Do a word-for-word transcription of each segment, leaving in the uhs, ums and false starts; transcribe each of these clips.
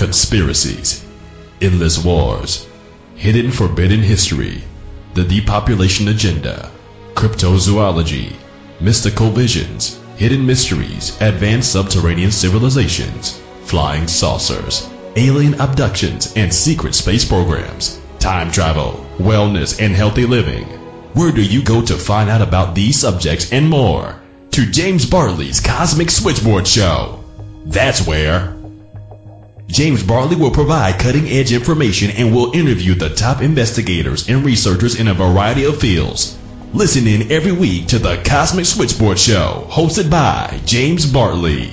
conspiracies, endless wars, hidden forbidden history, the depopulation agenda, cryptozoology, mystical visions, hidden mysteries, advanced subterranean civilizations, flying saucers, alien abductions, and secret space programs, time travel, wellness, and healthy living. Where do you go to find out about these subjects and more? To James Bartley's Cosmic Switchboard Show. That's where. James Bartley will provide cutting-edge information and will interview the top investigators and researchers in a variety of fields. Listen in every week to the Cosmic Switchboard Show, hosted by James Bartley.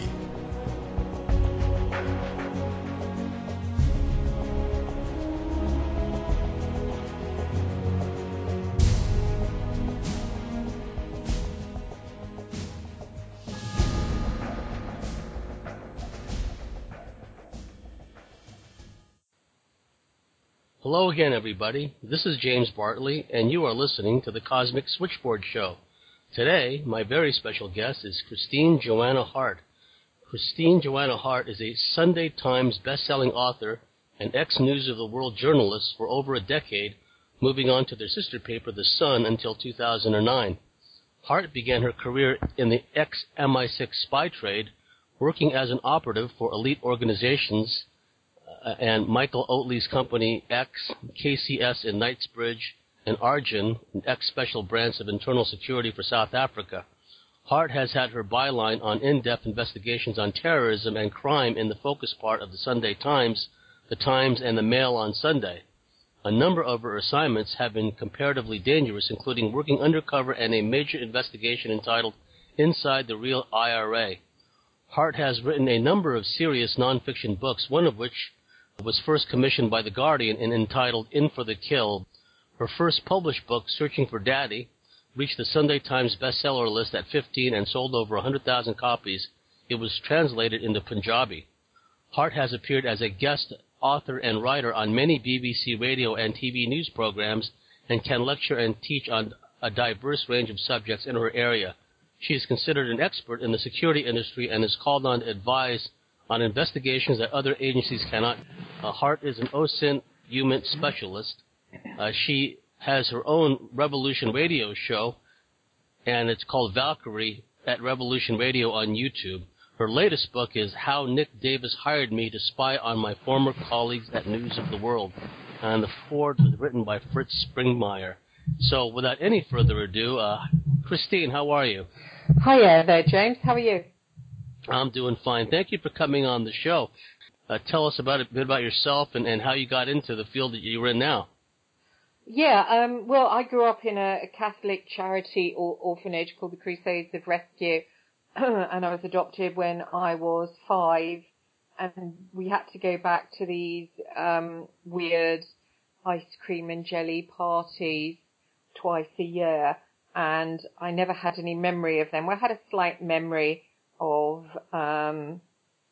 Hello again, everybody. This is James Bartley, and you are listening to the Cosmic Switchboard Show. Today, my very special guest is Christine Joanna Hart. Christine Joanna Hart is a Sunday Times best-selling author and ex-News of the World journalist for over a decade, moving on to their sister paper, The Sun, until two thousand nine. Hart began her career in the ex-M I six spy trade, working as an operative for elite organizations Uh, and Michael Oatley's company X, K C S in Knightsbridge, and Arjun, an ex-special branch of internal security for South Africa. Hart has had her byline on in-depth investigations on terrorism and crime in the focus part of the Sunday Times, the Times, and the Mail on Sunday. A number of her assignments have been comparatively dangerous, including working undercover in a major investigation entitled Inside the Real I R A. Hart has written a number of serious nonfiction books, one of which was first commissioned by The Guardian and entitled In for the Kill. Her first published book, Searching for Daddy, reached the Sunday Times bestseller list at fifteen and sold over one hundred thousand copies. It was translated into Punjabi. Hart has appeared as a guest author and writer on many B B C radio and T V news programs and can lecture and teach on a diverse range of subjects in her area. She is considered an expert in the security industry and is called on to advise on investigations that other agencies cannot. Uh, Hart is an O S I N human specialist. Uh, she has her own Revolution Radio show, and it's called Valkyrie at Revolution Radio on YouTube. Her latest book is How Nick Davis Hired Me to Spy on My Former Colleagues at News of the World, and the foreword was written by Fritz Springmeier. So without any further ado, uh, Christine, how are you? Hiya there, James. How are you? I'm doing fine. Thank you for coming on the show. Uh, tell us about a bit about yourself and, and how you got into the field that you're in now. Yeah, um, well, I grew up in a, a Catholic charity or orphanage called the Crusades of Rescue, and I was adopted when I was five, and we had to go back to these um, weird ice cream and jelly parties twice a year, and I never had any memory of them. Well, I had a slight memory of um,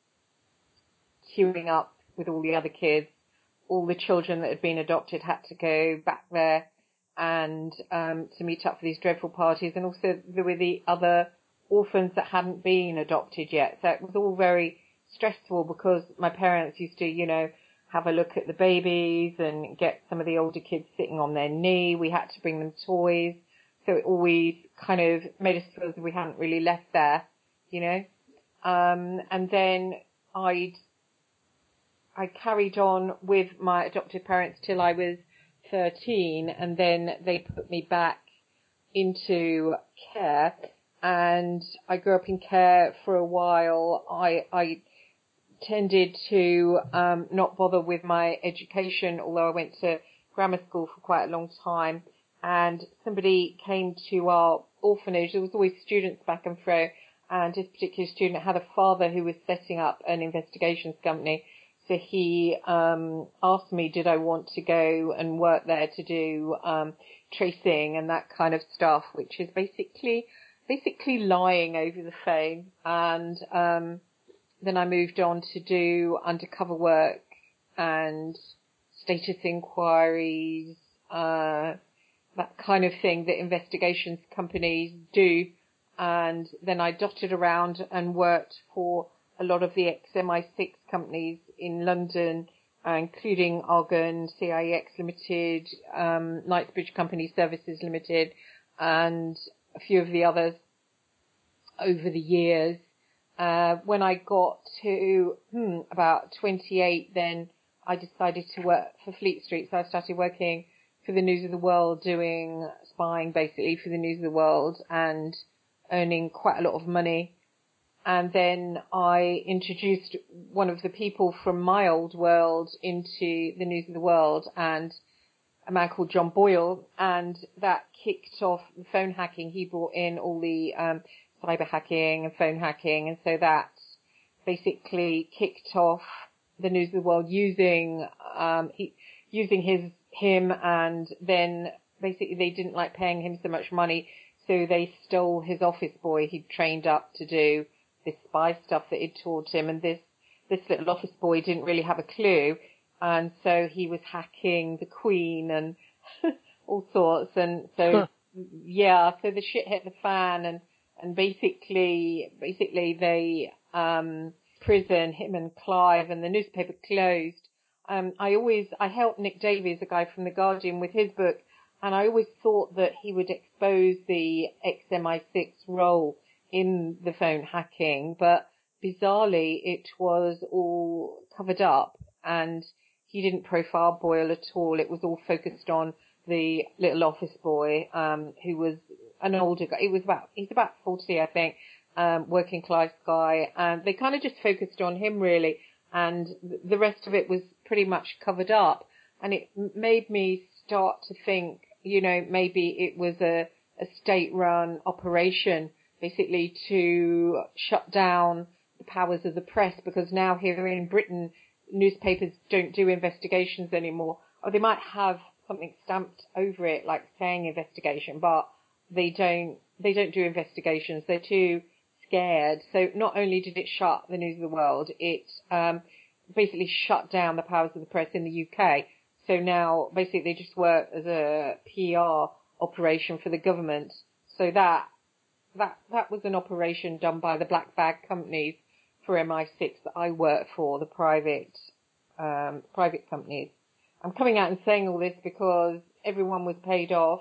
queuing up with all the other kids. All the children that had been adopted had to go back there and um, to meet up for these dreadful parties. And also there were the other orphans that hadn't been adopted yet. So it was all very stressful because my parents used to, you know, have a look at the babies and get some of the older kids sitting on their knee. We had to bring them toys. So it always kind of made us feel as if we hadn't really left there, you know. Um, and then I'd I carried on with my adoptive parents till I was thirteen, and then they put me back into care, and I grew up in care for a while. I, I tended to um, not bother with my education, although I went to grammar school for quite a long time, and somebody came to our orphanage. There was always students back and fro, and this particular student had a father who was setting up an investigations company. So he um, asked me, did I want to go and work there to do um, tracing and that kind of stuff, which is basically basically lying over the phone. And um, then I moved on to do undercover work and status inquiries, uh, that kind of thing that investigations companies do. And then I dotted around and worked for a lot of the ex-M I six companies in London, uh, including Argon, C I X Limited, um, Knightsbridge Company Services Limited, and a few of the others over the years. Uh, when I got to hmm, about twenty-eight, then I decided to work for Fleet Street. So I started working for the News of the World, doing spying basically for the News of the World and earning quite a lot of money. And then I introduced one of the people from my old world into the News of the World, and a man called John Boyle, and that kicked off the phone hacking. He brought in all the um, cyber hacking and phone hacking, and so that basically kicked off the News of the World using um, he, using his him, and then basically they didn't like paying him so much money, so they stole his office boy he'd trained up to do this spy stuff that he'd taught him, and this this little office boy didn't really have a clue, and so he was hacking the Queen and all sorts, and so huh. yeah, so the shit hit the fan, and and basically basically they um prison him and Clive, and the newspaper closed. Um, I always, I helped Nick Davies, a guy from The Guardian, with his book, and I always thought that he would expose the ex M I six role in the phone hacking, but bizarrely it was all covered up, and he didn't profile Boyle at all. It was all focused on the little office boy, um, who was an older guy. He was about, he's about forty, I think, um, working class guy, and they kind of just focused on him really, and the rest of it was pretty much covered up. And it made me start to think, you know, maybe it was a, a state-run operation, basically to shut down the powers of the press, because now here in Britain, newspapers don't do investigations anymore, or they might have something stamped over it, like saying investigation, but they don't, they don't do investigations. They're too scared. So not only did it shut the News of the World, it um, basically shut down the powers of the press in the U K. So now basically they just work as a P R operation for the government. So that that that was an operation done by the black bag companies for M I six that I worked for, the private um, private companies. I'm coming out and saying all this because everyone was paid off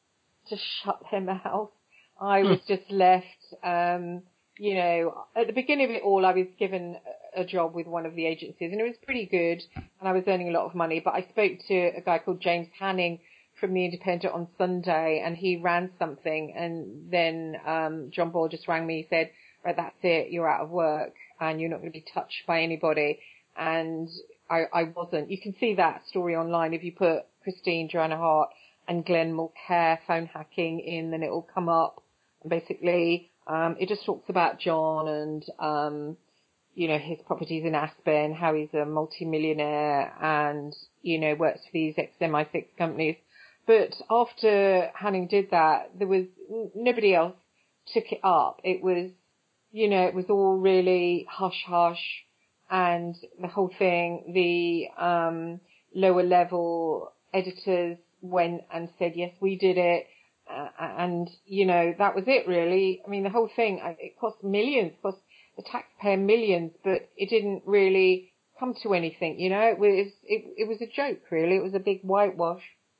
to shut their mouth. I was just left. Um, You know, at the beginning of it all, I was given a job with one of the agencies, and it was pretty good, and I was earning a lot of money. But I spoke to a guy called James Hanning from The Independent on Sunday, and he ran something, and then um John Ball just rang me. He said, right, that's it, you're out of work, and you're not going to be touched by anybody. And I, I wasn't. You can see that story online. If you put Christine Joanna Hart and Glenn Mulcaire phone hacking in, then it will come up. And basically, Um, it just talks about John and, um, you know, his properties in Aspen, how he's a multimillionaire and, you know, works for these ex M I six companies. But after Hanning did that, there was, nobody else took it up. It was, you know, it was all really hush hush, and the whole thing, the, um, lower level editors went and said, yes, we did it. Uh, and, you know, that was it really. I mean, the whole thing, it cost millions, it cost the taxpayer millions, but it didn't really come to anything, you know. It was, it, it was a joke really. It was a big whitewash.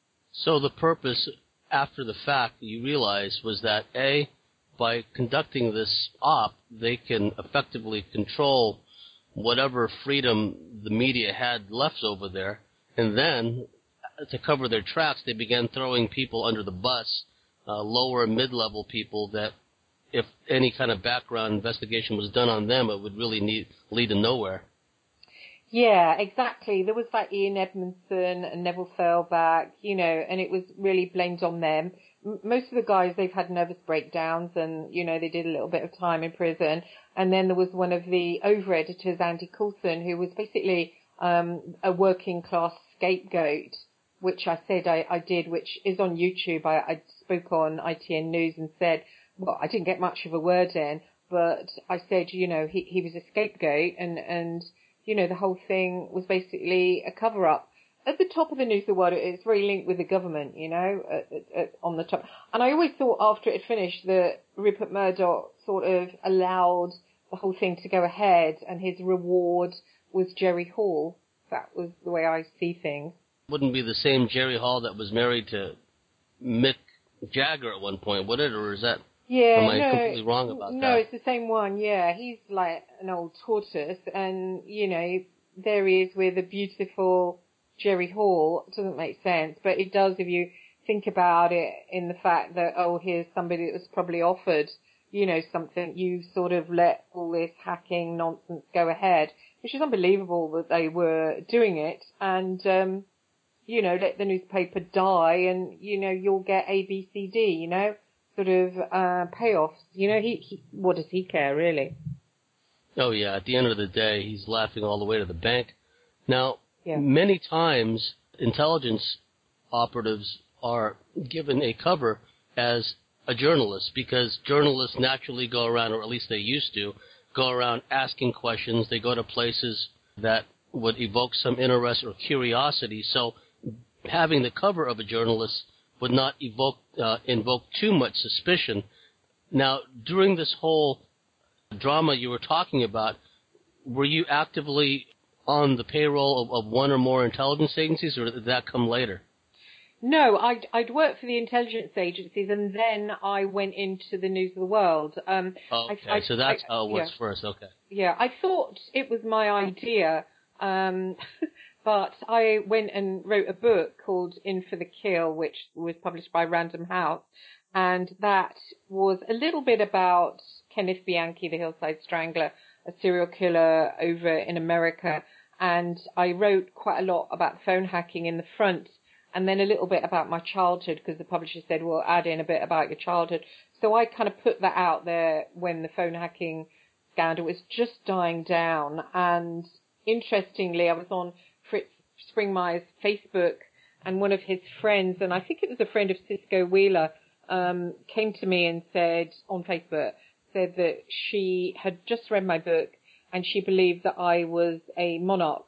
So the purpose after the fact you realized was that, A, by conducting this op, they can effectively control whatever freedom the media had left over there, and then to cover their tracks, they began throwing people under the bus, uh, lower and mid-level people that if any kind of background investigation was done on them, it would really need, lead to nowhere. Yeah, exactly. There was like Ian Edmondson and Neville Fairback, you know, and it was really blamed on them. M- most of the guys, they've had nervous breakdowns and, you know, they did a little bit of time in prison. And then there was one of the over-editors, Andy Coulson, who was basically um, a working class scapegoat, which I said I, I did, which is on YouTube. I, I spoke on I T N News and said, well, I didn't get much of a word in, but I said, you know, he, he was a scapegoat and, and, you know, the whole thing was basically a cover-up. At the top of the News of the World, it's very linked with the government, you know, at, at, at, on the top. And I always thought after it finished that Rupert Murdoch sort of allowed the whole thing to go ahead, and his reward was Jerry Hall. That was the way I see things. Wouldn't be the same Jerry Hall that was married to Mick Jagger at one point, would it? Or is that, yeah, am I no, completely wrong about no, that? No, it's the same one, yeah. He's like an old tortoise, and, you know, there he is with a beautiful Jerry Hall. It doesn't make sense, but it does if you think about it in the fact that, oh, here's somebody that was probably offered, you know, something. You sort of let all this hacking nonsense go ahead, which is unbelievable that they were doing it, and, um, you know, let the newspaper die and, you know, you'll get A, B, C, D, you know, sort of uh, payoffs. You know, he, he what does he care, really? Oh, yeah, at the end of the day, he's laughing all the way to the bank. Now, yeah. many times intelligence operatives are given a cover as a journalist because journalists naturally go around, or at least they used to, go around asking questions. They go to places that would evoke some interest or curiosity. So having the cover of a journalist would not evoke, uh, invoke too much suspicion. Now, during this whole drama you were talking about, were you actively on the payroll of, of one or more intelligence agencies, or did that come later? No, I'd, I'd worked for the intelligence agencies, and then I went into the News of the World. Um, okay, I, I, so that's I, how it was yeah. first, okay. Yeah, I thought it was my idea, um, but I went and wrote a book called In for the Kill, which was published by Random House, and that was a little bit about Kenneth Bianchi, the Hillside Strangler, a serial killer over in America, and I wrote quite a lot about phone hacking in the front, and then a little bit about my childhood, because the publisher said, well, add in a bit about your childhood. So I kind of put that out there when the phone hacking scandal was just dying down. And interestingly, I was on Fritz Springmeier's Facebook, and one of his friends, and I think it was a friend of Cisco Wheeler, um, came to me and said on Facebook, said that she had just read my book and she believed that I was a monarch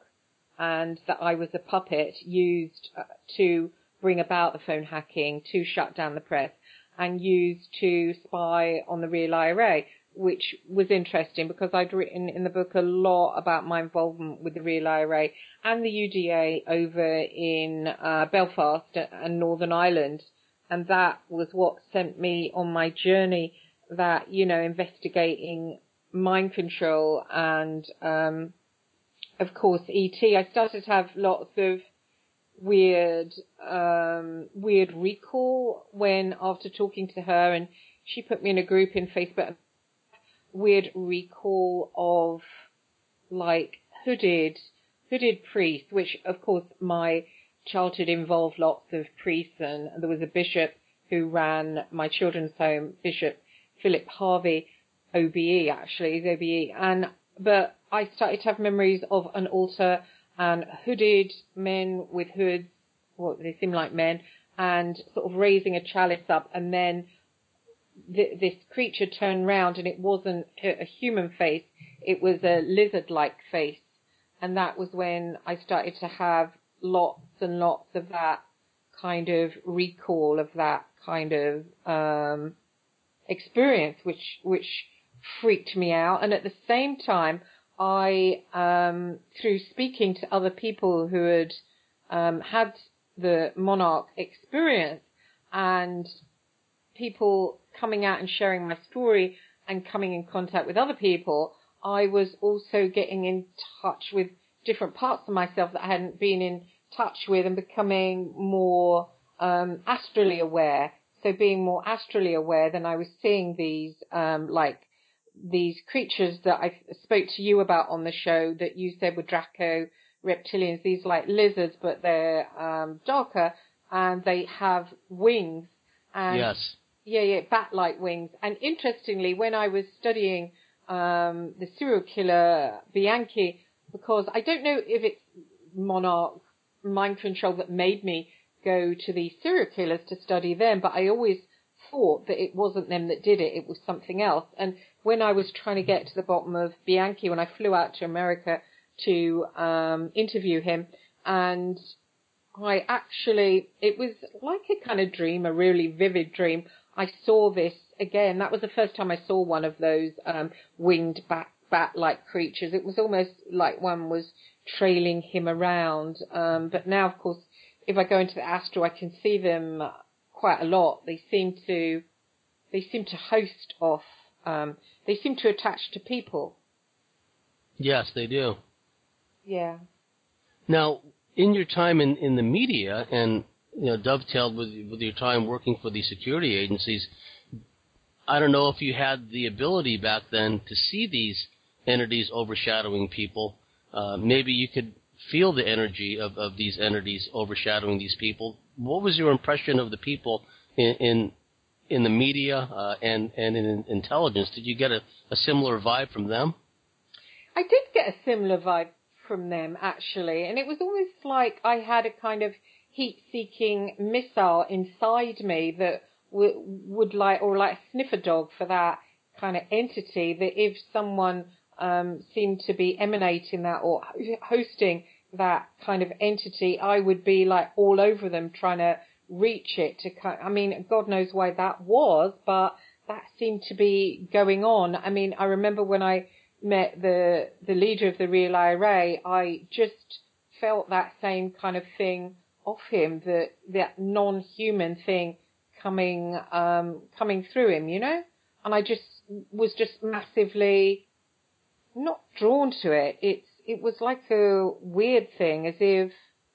and that I was a puppet used uh, to bring about the phone hacking, to shut down the press, and used to spy on the real I R A, which was interesting because I'd written in the book a lot about my involvement with the real I R A and the U D A over in uh, Belfast and Northern Ireland. And that was what sent me on my journey, that, you know, investigating mind control and, um, of course, E T. I started to have lots of weird, um, weird recall when, after talking to her, and she put me in a group in Facebook, weird recall of, like, hooded, hooded priests, which, of course, my childhood involved lots of priests, and there was a bishop who ran my children's home, Bishop Philip Harvey, O B E, actually, he's O B E, and, but I started to have memories of an altar and hooded men with hoods, well, they seem like men, and sort of raising a chalice up, and then th- this creature turned round, and it wasn't a, a human face, it was a lizard-like face, and that was when I started to have lots and lots of that kind of recall of that kind of um, experience, which which freaked me out. And at the same time, I, um, through speaking to other people who had um, had the Monarch experience, and people coming out and sharing my story and coming in contact with other people, I was also getting in touch with different parts of myself that I hadn't been in touch with, and becoming more um, astrally aware. So being more astrally aware, then I was seeing these um, like these creatures that I spoke to you about on the show that you said were Draco reptilians, these like lizards, but they're um, darker, and they have wings. And yes. Yeah, yeah, bat-like wings. And interestingly, when I was studying um, the serial killer Bianchi, because I don't know if it's Monarch mind control that made me go to these serial killers to study them, but I always thought that it wasn't them that did it, it was something else. And when I was trying to get to the bottom of Bianchi, when I flew out to America to um, interview him, and I actually, it was like a kind of dream, a really vivid dream. I saw this again. That was the first time I saw one of those um, winged bat bat-like creatures. It was almost like one was trailing him around. Um, but now, of course, if I go into the astral, I can see them quite a lot. They seem to, they seem to host off. Um, they seem to attach to people. Yes, they do. Yeah. Now, in your time in, in the media, and you know, dovetailed with with your time working for the security agencies, I don't know if you had the ability back then to see these entities overshadowing people. Uh, maybe you could feel the energy of, of these entities overshadowing these people. What was your impression of the people in in, in the media uh, and, and in intelligence? Did you get a, a similar vibe from them? I did get a similar vibe from them, actually, and it was almost like I had a kind of heat-seeking missile inside me that w- would like, or like a sniffer dog for that kind of entity, that if someone um, seemed to be emanating that or hosting that kind of entity, I would be like all over them trying to reach it. To, I mean, God knows why that was, but that seemed to be going on. I mean, I remember when I met the the leader of the Real I R A, I just felt that same kind of thing off him, that that non-human thing coming um, coming through him, you know. And I just was just massively not drawn to it. It's it was like a weird thing, as if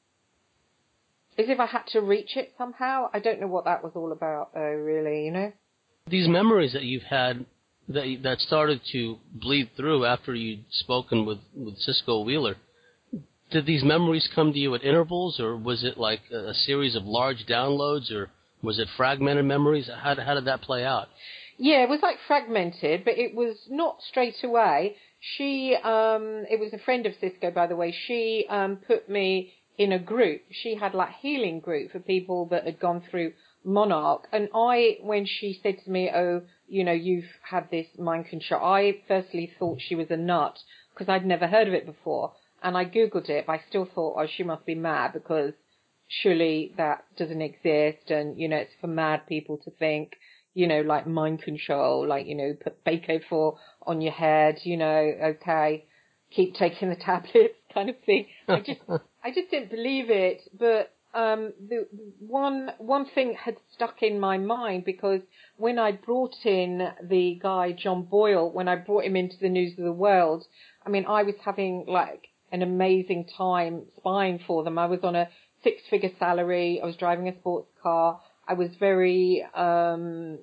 as if I had to reach it somehow. I don't know what that was all about, though. Really, you know. These memories that you've had that that started to bleed through after you'd spoken with, with Cisco Wheeler, did these memories come to you at intervals, or was it like a, a series of large downloads, or was it fragmented memories? How, how did that play out? Yeah, it was like fragmented, but it was not straight away. She, um, it was a friend of Cisco, by the way. She um, put me in a group. She had like healing group for people that had gone through Monarch. And I, when she said to me, oh, you know, you've had this mind control, I firstly thought she was a nut because I'd never heard of it before. And I Googled it, but I still thought, oh, she must be mad because surely that doesn't exist. And, you know, it's for mad people to think, you know, like mind control, like, you know, put Baco four on your head, you know, okay, keep taking the tablets kind of thing. I just, I just didn't believe it. But um, the one one thing had stuck in my mind, because when I brought in the guy, John Boyle, when I brought him into the News of the World, I mean, I was having like an amazing time spying for them. I was on a six-figure salary. I was driving a sports car. I was very um,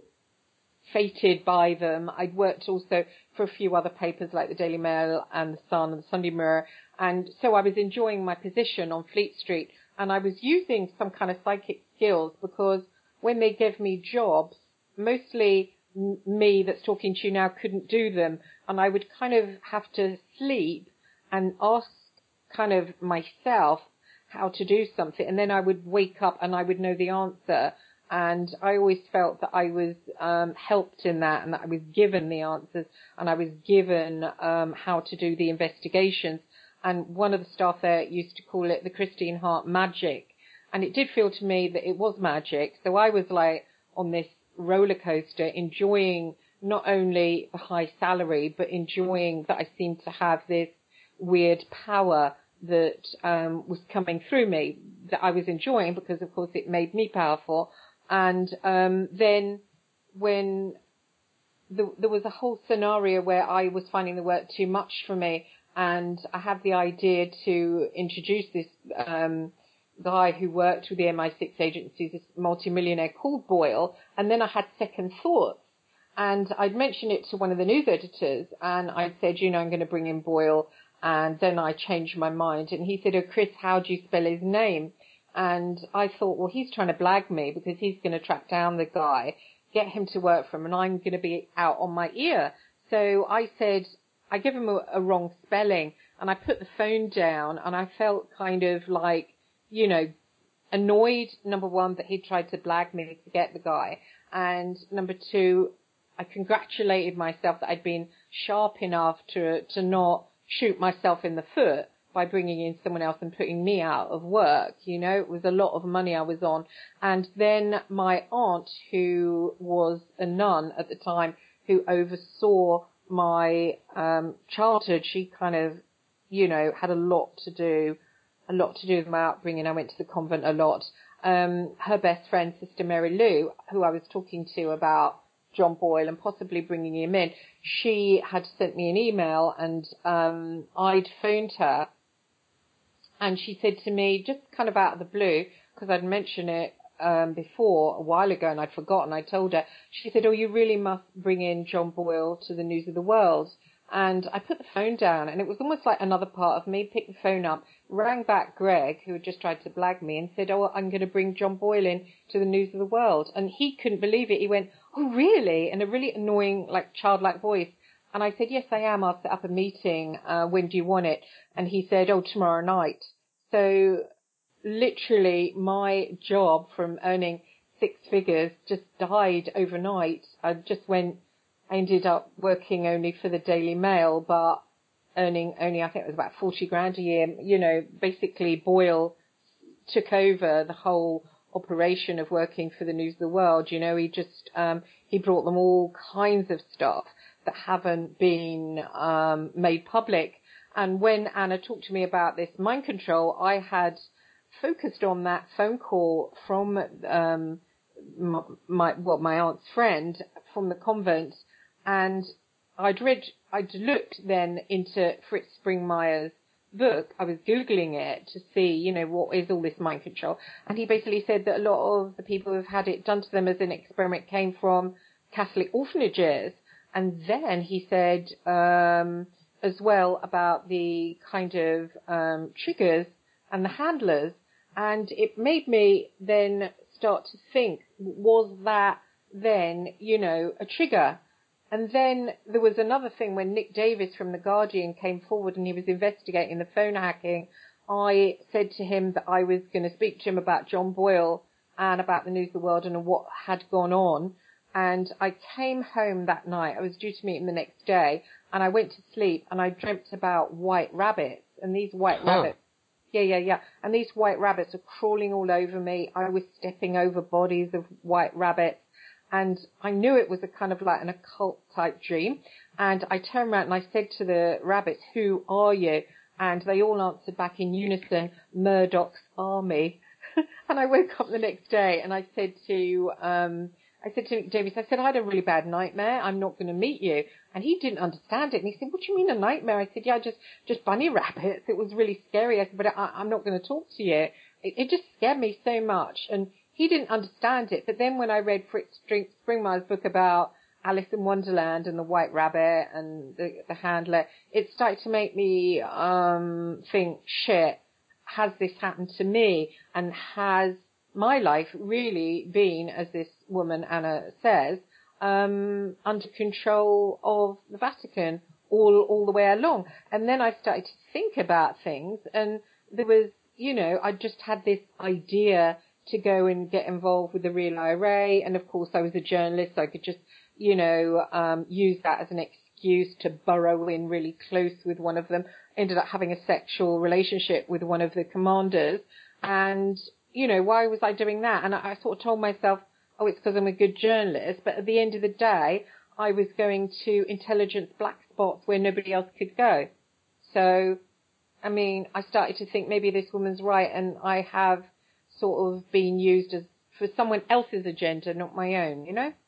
fated by them. I'd worked also for a few other papers like the Daily Mail and the Sun and the Sunday Mirror. And so I was enjoying my position on Fleet Street. And I was using some kind of psychic skills, because when they gave me jobs, mostly m- me that's talking to you now couldn't do them. And I would kind of have to sleep and ask kind of myself how to do something. And then I would wake up and I would know the answer. And I always felt that I was um, helped in that, and that I was given the answers, and I was given um, how to do the investigations. And one of the staff there used to call it the Christine Hart magic. And it did feel to me that it was magic. So I was like on this roller coaster, enjoying not only the high salary, but enjoying that I seemed to have this weird power that um, was coming through me, that I was enjoying, because of course it made me powerful. And um, then when the, there was a whole scenario where I was finding the work too much for me, and I had the idea to introduce this um, guy who worked with the M I six agencies, this multimillionaire called Boyle, and then I had second thoughts. And I'd mentioned it to one of the news editors, and I said, you know, I'm going to bring in Boyle. And then I changed my mind. And he said, oh, Chris, how do you spell his name? And I thought, well, he's trying to blag me, because he's going to track down the guy, get him to work for him, and I'm going to be out on my ear. So I said, I gave him a, a wrong spelling, and I put the phone down, and I felt kind of like, you know, annoyed, number one, that he tried to blag me to get the guy. And number two, I congratulated myself that I'd been sharp enough to to not shoot myself in the foot by bringing in someone else and putting me out of work. You know, it was a lot of money I was on. And then my aunt, who was a nun at the time, who oversaw my um, childhood, she kind of, you know, had a lot to do, a lot to do with my upbringing. I went to the convent a lot. Um, her best friend, Sister Mary Lou, who I was talking to about John Boyle and possibly bringing him in, she had sent me an email, and um, I'd phoned her, and she said to me, just kind of out of the blue, because I'd mentioned it um, before a while ago and I'd forgotten, I told her, she said, oh, you really must bring in John Boyle to the News of the World. And I put the phone down, and it was almost like another part of me, picked the phone up, rang back Greg, who had just tried to blag me, and said, oh, I'm going to bring John Boyle in to the News of the World. And he couldn't believe it. He went, oh, really? In a really annoying, like, childlike voice. And I said, yes, I am. I'll set up a meeting. Uh, when do you want it? And he said, oh, tomorrow night. So literally my job from earning six figures just died overnight. I just went... I ended up working only for the Daily Mail, but earning only, I think it was about forty grand a year. You know, basically Boyle took over the whole operation of working for the News of the World. You know, he just, um, he brought them all kinds of stuff that haven't been um, made public. And when Anna talked to me about this mind control, I had focused on that phone call from um, my, my, well, my aunt's friend from the convent. And I'd read, I'd looked then into Fritz Springmeier's book. I was Googling it to see, you know, what is all this mind control. And he basically said that a lot of the people who've had it done to them as an experiment came from Catholic orphanages. And then he said um, as well about the kind of um, triggers and the handlers. And it made me then start to think, was that then, you know, a trigger? And then there was another thing when Nick Davis from The Guardian came forward and he was investigating the phone hacking. I said to him that I was going to speak to him about John Boyle and about the News of the World and what had gone on. And I came home that night. I was due to meet him the next day. And I went to sleep and I dreamt about white rabbits. And these white huh. rabbits, yeah, yeah, yeah. And these white rabbits are crawling all over me. I was stepping over bodies of white rabbits. And I knew it was a kind of like an occult type dream. And I turned around and I said to the rabbits, who are you? And they all answered back in unison, Murdoch's army. And I woke up the next day and I said to, um, I said to Nick Davis, I said, I had a really bad nightmare. I'm not going to meet you. And he didn't understand it. And he said, what do you mean a nightmare? I said, yeah, just, just bunny rabbits. It was really scary. I said, but I, I'm not going to talk to you. It, it just scared me so much. And he didn't understand it. But then when I read Fritz Springmeier's book about Alice in Wonderland and the White Rabbit and the, the handler, it started to make me um, think, shit, has this happened to me? And has my life really been, as this woman Anna says, um, under control of the Vatican all all the way along? And then I started to think about things, and there was, you know, I just had this idea to go and get involved with the Real I R A. And of course I was a journalist, so I could just, you know, um, use that as an excuse to burrow in really close with one of them. Ended up having a sexual relationship with one of the commanders. And, you know, why was I doing that? And I, I sort of told myself, oh, it's because I'm a good journalist. But at the end of the day, I was going to intelligence black spots where nobody else could go. So, I mean, I started to think maybe this woman's right, and I have sort of been used as for someone else's agenda, not my own, you know?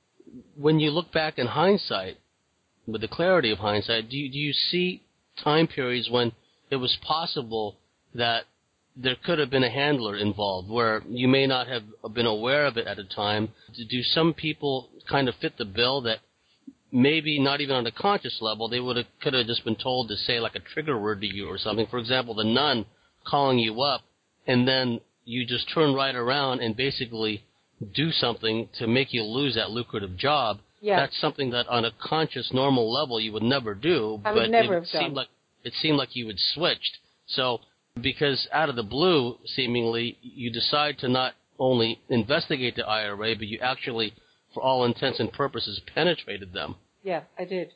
When you look back in hindsight, with the clarity of hindsight, do you, do you see time periods when it was possible that there could have been a handler involved where you may not have been aware of it at a time? Do some people kind of fit the bill that maybe not even on a conscious level, they would have, could have just been told to say like a trigger word to you or something? For example, the nun calling you up, and then you just turn right around and basically do something to make you lose that lucrative job. Yeah. That's something that on a conscious, normal level you would never do. I would but never it have done. Seemed like, it seemed like you had switched. So because out of the blue, seemingly, you decide to not only investigate the I R A, but you actually, for all intents and purposes, penetrated them. Yeah, I did.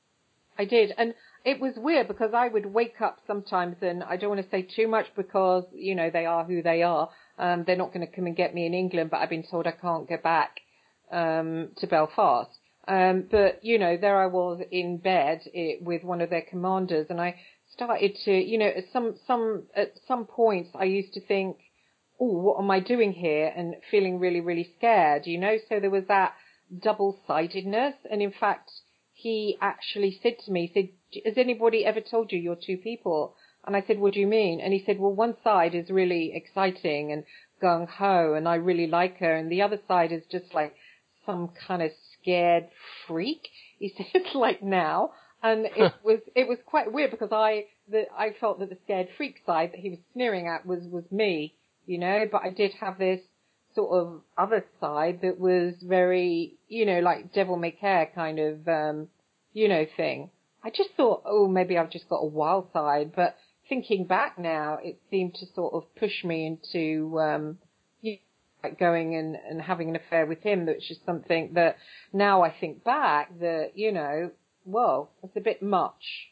I did. And it was weird because I would wake up sometimes, and I don't want to say too much because, you know, they are who they are. Um, they're not going to come and get me in England, but I've been told I can't go back um, to Belfast. Um, but, you know, there I was in bed it, with one of their commanders, and I started to, you know, at some, some, at some points I used to think, oh, what am I doing here? And feeling really, really scared, you know? So there was that double-sidedness. And in fact, he actually said to me, he said, has anybody ever told you you're two people? And I said, what do you mean? And he said, well, one side is really exciting and gung-ho, and I really like her. And the other side is just like some kind of scared freak. He said, it's like now. And it was, it was quite weird because I, the, I felt that the scared freak side that he was sneering at was, was me, you know, but I did have this sort of other side that was very, you know, like devil may care kind of, um, you know, thing. I just thought, oh, maybe I've just got a wild side, but thinking back now, it seemed to sort of push me into, um, you know, like going and, and having an affair with him, which is something that now I think back that, you know, whoa, it's a bit much.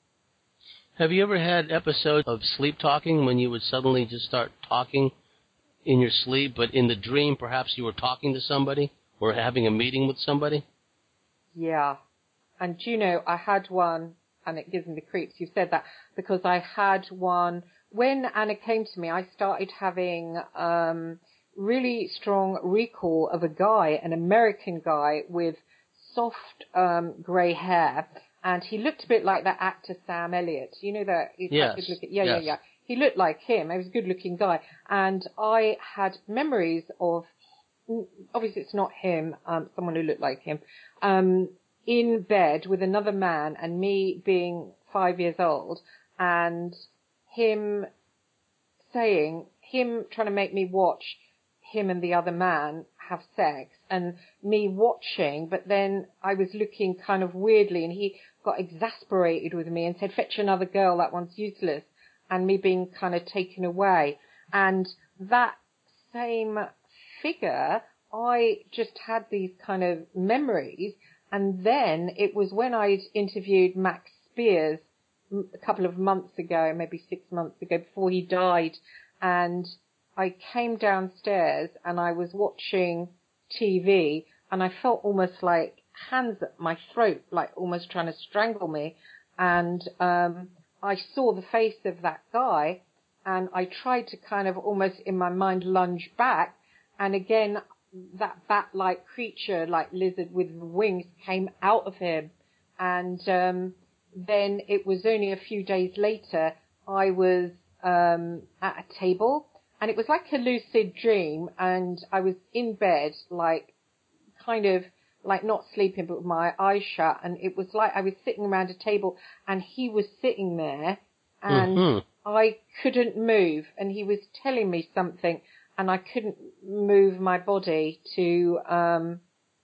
Have you ever had episodes of sleep talking when you would suddenly just start talking in your sleep, but in the dream perhaps you were talking to somebody or having a meeting with somebody? Yeah. And, you know, I had one, and it gives me the creeps, you said that, because I had one, when Anna came to me, I started having um really strong recall of a guy, an American guy with soft um grey hair, and he looked a bit like that actor Sam Elliott. You know that? Yes. Look at, yeah, yes. yeah, yeah. He looked like him. He was a good-looking guy, and I had memories of. Obviously, it's not him. Um, someone who looked like him. Um, in bed with another man, and me being five years old, and him saying, him trying to make me watch him and the other man have sex, and me watching, but then I was looking kind of weirdly, and he got exasperated with me and said, fetch another girl, that one's useless, and me being kind of taken away. And that same figure, I just had these kind of memories, and then it was when I'd interviewed Max Spears a couple of months ago, maybe six months ago, before he died, and I came downstairs and I was watching T V, and I felt almost like hands at my throat, like almost trying to strangle me. And um, I saw the face of that guy, and I tried to kind of almost in my mind lunge back. And again, that bat-like creature, like lizard with wings, came out of him. And um, then it was only a few days later, I was um, at a table. And it was like a lucid dream, and I was in bed, like, kind of, like not sleeping, but with my eyes shut, and it was like I was sitting around a table, and he was sitting there, and mm-hmm. I couldn't move, and he was telling me something, and I couldn't move my body to, um,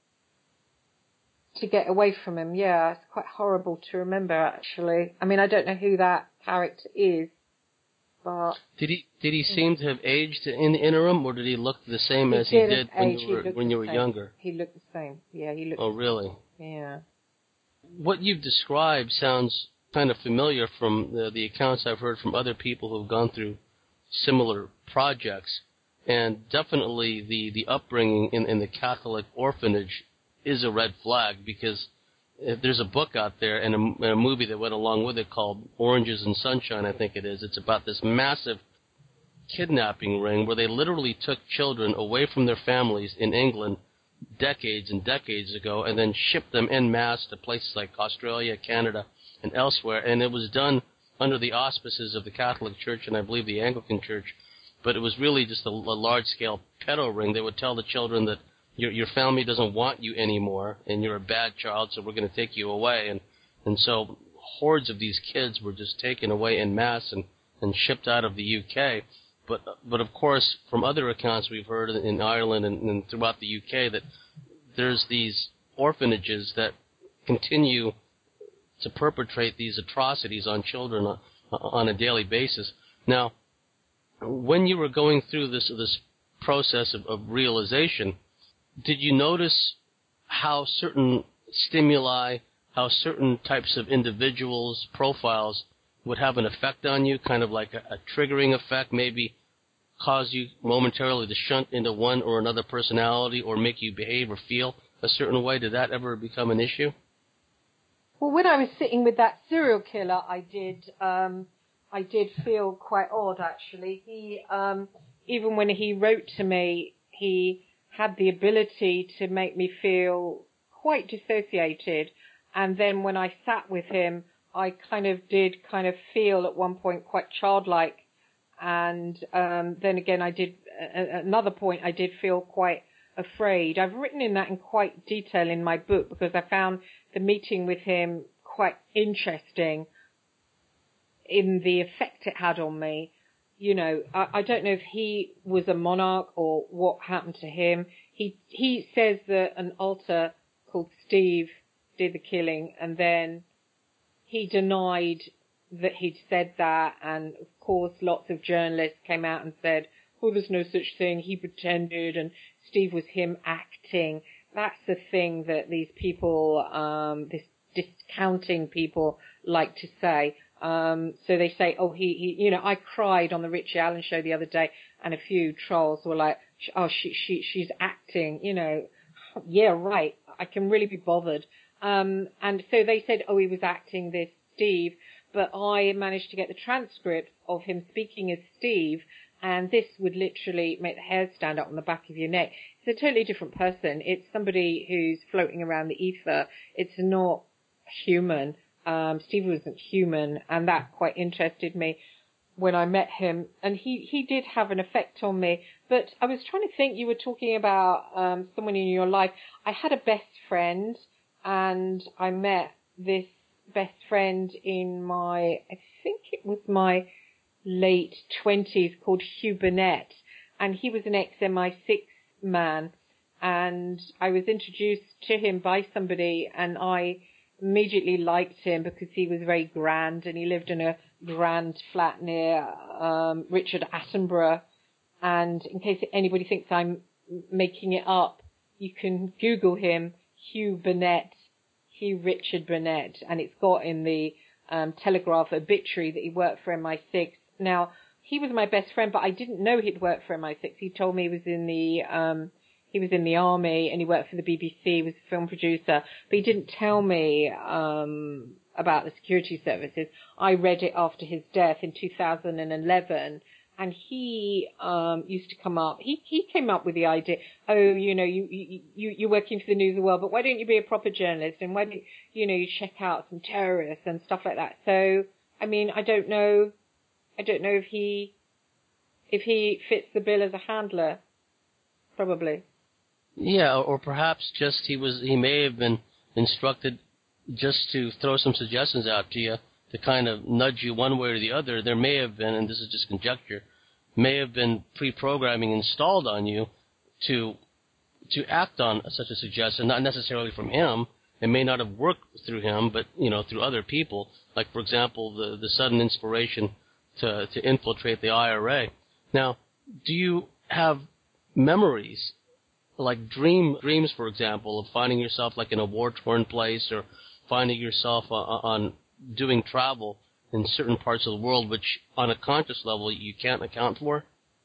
to get away from him. Yeah, it's quite horrible to remember, actually. I mean, I don't know who that character is. But did he did he seem to have aged in the interim, or did he look the same as he did when you were when you were younger? He looked the same. Yeah, he looked. Oh, really? Yeah. What you've described sounds kind of familiar from the, the accounts I've heard from other people who've gone through similar projects, and definitely the the upbringing in, in the Catholic orphanage is a red flag, because if there's a book out there and a, and a movie that went along with it called Oranges and Sunshine, I think it is. It's about this massive kidnapping ring where they literally took children away from their families in England decades and decades ago and then shipped them en masse to places like Australia, Canada, and elsewhere. And it was done under the auspices of the Catholic Church and I believe the Anglican Church. But it was really just a, a large-scale pedo ring. They would tell the children that Your, your family doesn't want you anymore, and you're a bad child, so we're going to take you away. And and so hordes of these kids were just taken away en masse and, and shipped out of the U K. But, but of course, from other accounts we've heard in Ireland and, and throughout the U K, that there's these orphanages that continue to perpetrate these atrocities on children on, on a daily basis. Now, when you were going through this, this process of, of realization, did you notice how certain stimuli, how certain types of individuals' profiles would have an effect on you, kind of like a, a triggering effect, maybe cause you momentarily to shunt into one or another personality or make you behave or feel a certain way? Did that ever become an issue? Well, when I was sitting with that serial killer, I did, um, I did feel quite odd, actually. He, um, even when he wrote to me, he had the ability to make me feel quite dissociated. And then when I sat with him, I kind of did kind of feel at one point quite childlike. And um, then again, I did, at another point, I did feel quite afraid. I've written in that in quite detail in my book because I found the meeting with him quite interesting in the effect it had on me. You know, I, I don't know if he was a monarch or what happened to him. He he says that an alter called Steve did the killing, and then he denied that he'd said that, and of course lots of journalists came out and said, oh, there's no such thing, he pretended, and Steve was him acting. That's the thing that these people, um, this discounting people like to say. Um, so they say, oh, he, he, you know, I cried on the Richie Allen show the other day, and a few trolls were like, oh, she, she, she's acting, you know. Yeah, right. I can really be bothered. Um, and so they said, oh, he was acting this Steve, but I managed to get the transcript of him speaking as Steve, and this would literally make the hairs stand up on the back of your neck. It's a totally different person. It's somebody who's floating around the ether. It's not human. Um, Steve wasn't human, and that quite interested me when I met him. And he, he did have an effect on me. But I was trying to think, you were talking about um, someone in your life. I had a best friend, and I met this best friend in my, I think it was my late twenties, called Hugh Burnett. And he was an ex-M I six man. And I was introduced to him by somebody, and I immediately liked him because he was very grand, and he lived in a grand flat near um, Richard Attenborough. And in case anybody thinks I'm making it up, you can Google him, Hugh Burnett, Hugh Richard Burnett, and it's got in the um, Telegraph obituary that he worked for M I six. Now, he was my best friend, but I didn't know he'd worked for M I six. He told me he was in the um, he was in the army, and he worked for the B B C, he was a film producer, but he didn't tell me um, about the security services. I read it after his death in two thousand eleven, and he um, used to come up, he, he came up with the idea, oh, you know, you, you, you, you're working for the News of the World, but why don't you be a proper journalist, and why don't you know, you check out some terrorists and stuff like that. So, I mean, I don't know, I don't know if he, if he fits the bill as a handler, probably. Yeah, or perhaps just he was he may have been instructed just to throw some suggestions out to you to kind of nudge you one way or the other. There may have been, and this is just conjecture, may have been pre-programming installed on you to to act on such a suggestion, not necessarily from him. It may not have worked through him, but you know, through other people. Like, for example, the the sudden inspiration to to infiltrate the I R A. Now, do you have memories, like dream dreams, for example, of finding yourself like in a war-torn place, or finding yourself uh, on doing travel in certain parts of the world, which on a conscious level you can't account for?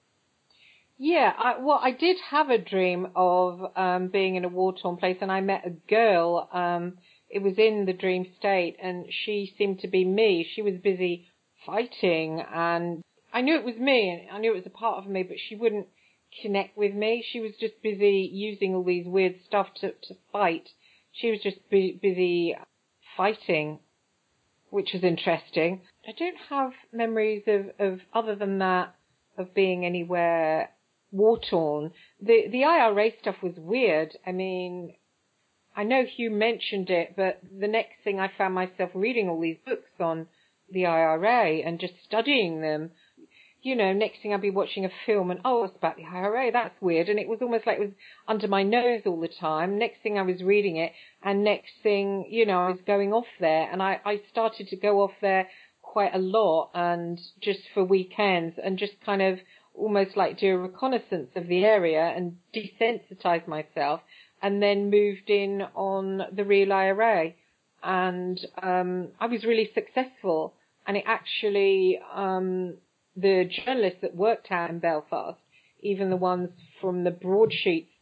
Yeah, I, well, I did have a dream of um, being in a war-torn place, and I met a girl. Um, it was in the dream state, and she seemed to be me. She was busy fighting, and I knew it was me, and I knew it was a part of me, but she wouldn't connect with me. She was just busy using all these weird stuff to, to fight. She was just bu- busy fighting, which was interesting. I don't have memories of, of, other than that, of being anywhere war-torn. The, the I R A stuff was weird. I mean, I know Hugh mentioned it, but the next thing I found myself reading all these books on the I R A and just studying them. You know, next thing I'd be watching a film and, oh, it's about the I R A, that's weird. And it was almost like it was under my nose all the time. Next thing I was reading it, and next thing, you know, I was going off there. And I, I started to go off there quite a lot, and just for weekends, and just kind of almost like do a reconnaissance of the area and desensitize myself, and then moved in on the real I R A. And um, I was really successful. And it actually... Um, the journalists that worked out in Belfast, even the ones from the broadsheets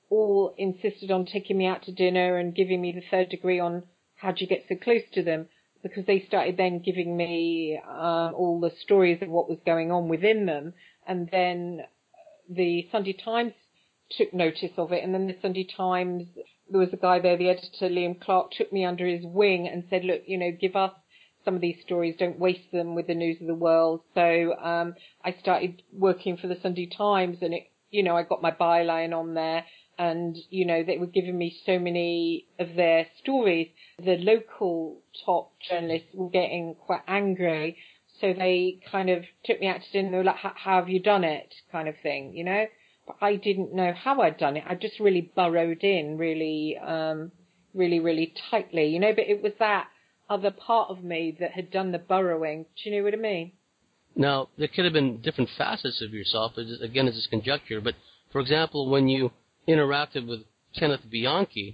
all insisted on taking me out to dinner and giving me the third degree on how'd you get so close to them, because they started then giving me um, all the stories of what was going on within them. And then the Sunday Times took notice of it, and then the Sunday Times, there was a guy there, the editor, Liam Clark, took me under his wing and said, look, you know, give us some of these stories, don't waste them with the news of the world. So um, I started working for the Sunday Times, and, it, you know, I got my byline on there, and, you know, they were giving me so many of their stories. The local top journalists were getting quite angry, so they kind of took me out to dinner. They were like, how have you done it, kind of thing, you know? But I didn't know how I'd done it. I just really burrowed in really, um, really, really tightly, you know? But it was that other part of me that had done the burrowing. Do you know what I mean? Now, there could have been different facets of yourself. Again, it's just conjecture. But, for example, when you interacted with Kenneth Bianchi,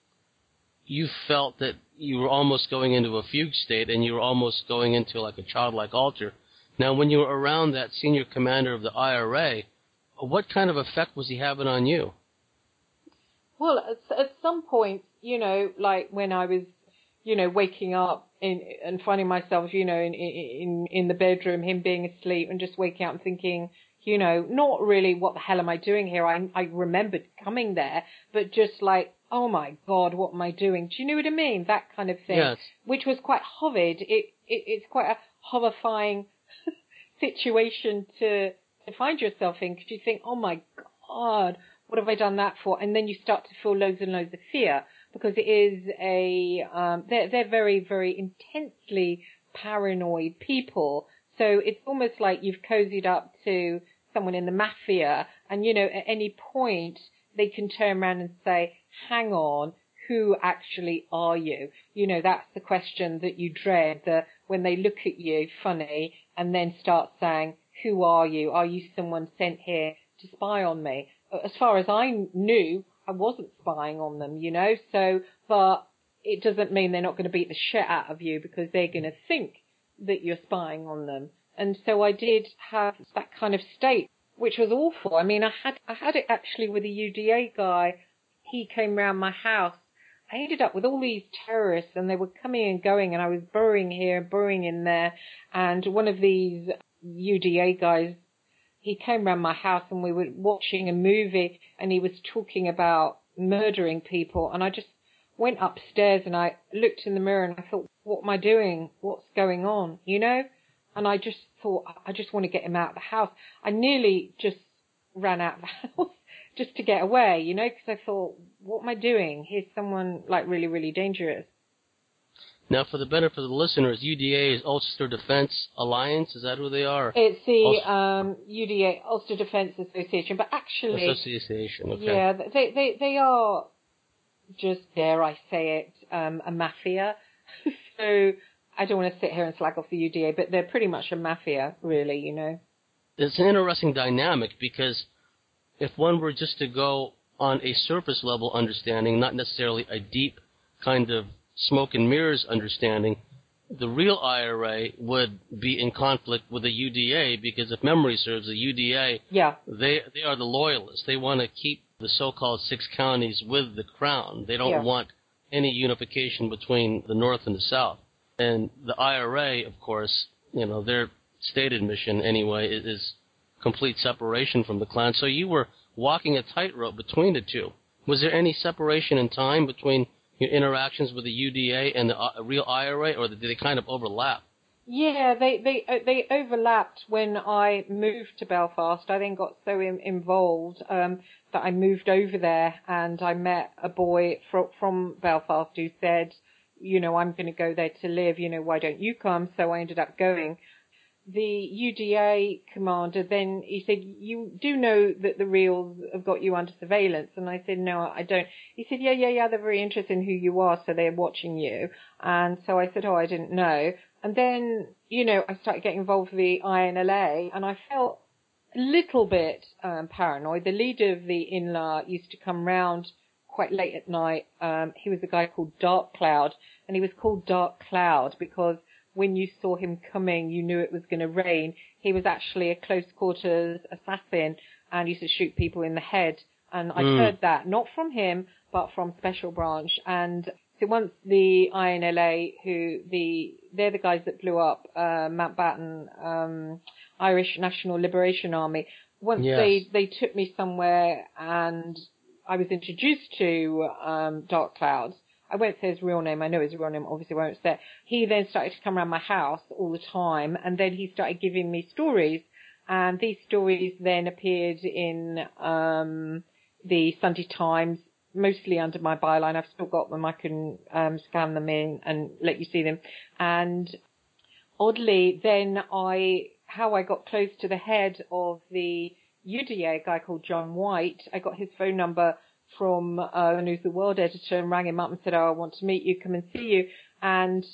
you felt that you were almost going into a fugue state, and you were almost going into like a childlike altar. Now, when you were around that senior commander of the I R A, what kind of effect was he having on you? Well, at, at some point, you know, like when I was, you know, waking up in, and finding myself, you know, in, in, in the bedroom, him being asleep, and just waking up and thinking, you know, not really what the hell am I doing here? I, I remembered coming there, but just like, oh my God, what am I doing? Do you know what I mean? That kind of thing, yes. Which was quite horrid. It, it it's quite a horrifying situation to to find yourself in, because you think, oh my God, what have I done that for? And then you start to feel loads and loads of fear, because it is a um, they're they're very very intensely paranoid people. So it's almost like you've cozied up to someone in the mafia, and, you know, at any point they can turn around and say, hang on, who actually are you? You know, that's the question that you dread, the, when they look at you funny and then start saying, who are you? Are you someone sent here to spy on me? As far as I knew, I wasn't spying on them, you know, so, but it doesn't mean they're not going to beat the shit out of you because they're going to think that you're spying on them. And so I did have that kind of state, which was awful. I mean, I had I had it actually with a U D A guy. He came round my house. I ended up with all these terrorists, and they were coming and going, and I was burrowing here, burrowing in there. And one of these U D A guys, he came round my house, and we were watching a movie, and he was talking about murdering people. And I just went upstairs, and I looked in the mirror, and I thought, what am I doing? What's going on? You know? And I just thought, I just want to get him out of the house. I nearly just ran out of the house just to get away, you know, because I thought, what am I doing? Here's someone, like, really, really dangerous. Now, for the benefit of the listeners, U D A is Ulster Defense Alliance. Is that who they are? It's the Ulster, um, U D A, Ulster Defense Association, but actually... Association, okay. Yeah, they, they, they are, just dare I say it, um, a mafia. So I don't want to sit here and slag off the U D A, but they're pretty much a mafia, really, you know. It's an interesting dynamic, because if one were just to go on a surface level understanding, not necessarily a deep kind of smoke and mirrors understanding, the real I R A would be in conflict with the U D A, because if memory serves, the U D A, yeah. they they are the loyalists. They want to keep the so-called six counties with the crown. They don't yeah. want any unification between the North and the South. And the I R A, of course, you know, their stated mission anyway is, is complete separation from the clan. So you were walking a tightrope between the two. Was there any separation in time between your interactions with the U D A and the uh, real I R A, or did they kind of overlap? Yeah, they they uh, they overlapped when I moved to Belfast. I then got so in, involved um, that I moved over there, and I met a boy from from Belfast who said, you know, I'm going to go there to live, you know, why don't you come? So I ended up going. The U D A commander then, he said, you do know that the Reals have got you under surveillance? And I said, no, I don't. He said, yeah, yeah, yeah, they're very interested in who you are, so they're watching you. And so I said, oh, I didn't know. And then, you know, I started getting involved with the I N L A, and I felt a little bit um, paranoid. The leader of the I N L A used to come round quite late at night. Um, he was a guy called Dark Cloud, and he was called Dark Cloud because when you saw him coming, you knew it was going to rain. He was actually a close quarters assassin and used to shoot people in the head. And I'd Mm. heard that, not from him, but from Special Branch. And so once the I N L A, who the, they're the guys that blew up, uh, Mountbatten, um, Irish National Liberation Army. Once Yes. they, they took me somewhere and I was introduced to, um, Dark Clouds. I won't say his real name. I know his real name, obviously won't say. He then started to come around my house all the time, and then he started giving me stories. And these stories then appeared in, um, the Sunday Times, mostly under my byline. I've still got them. I can um, scan them in and let you see them. And oddly, then I, how I got close to the head of the U D A, a guy called John White, I got his phone number from uh, the News of the World editor and rang him up and said, oh, I want to meet you, come and see you. And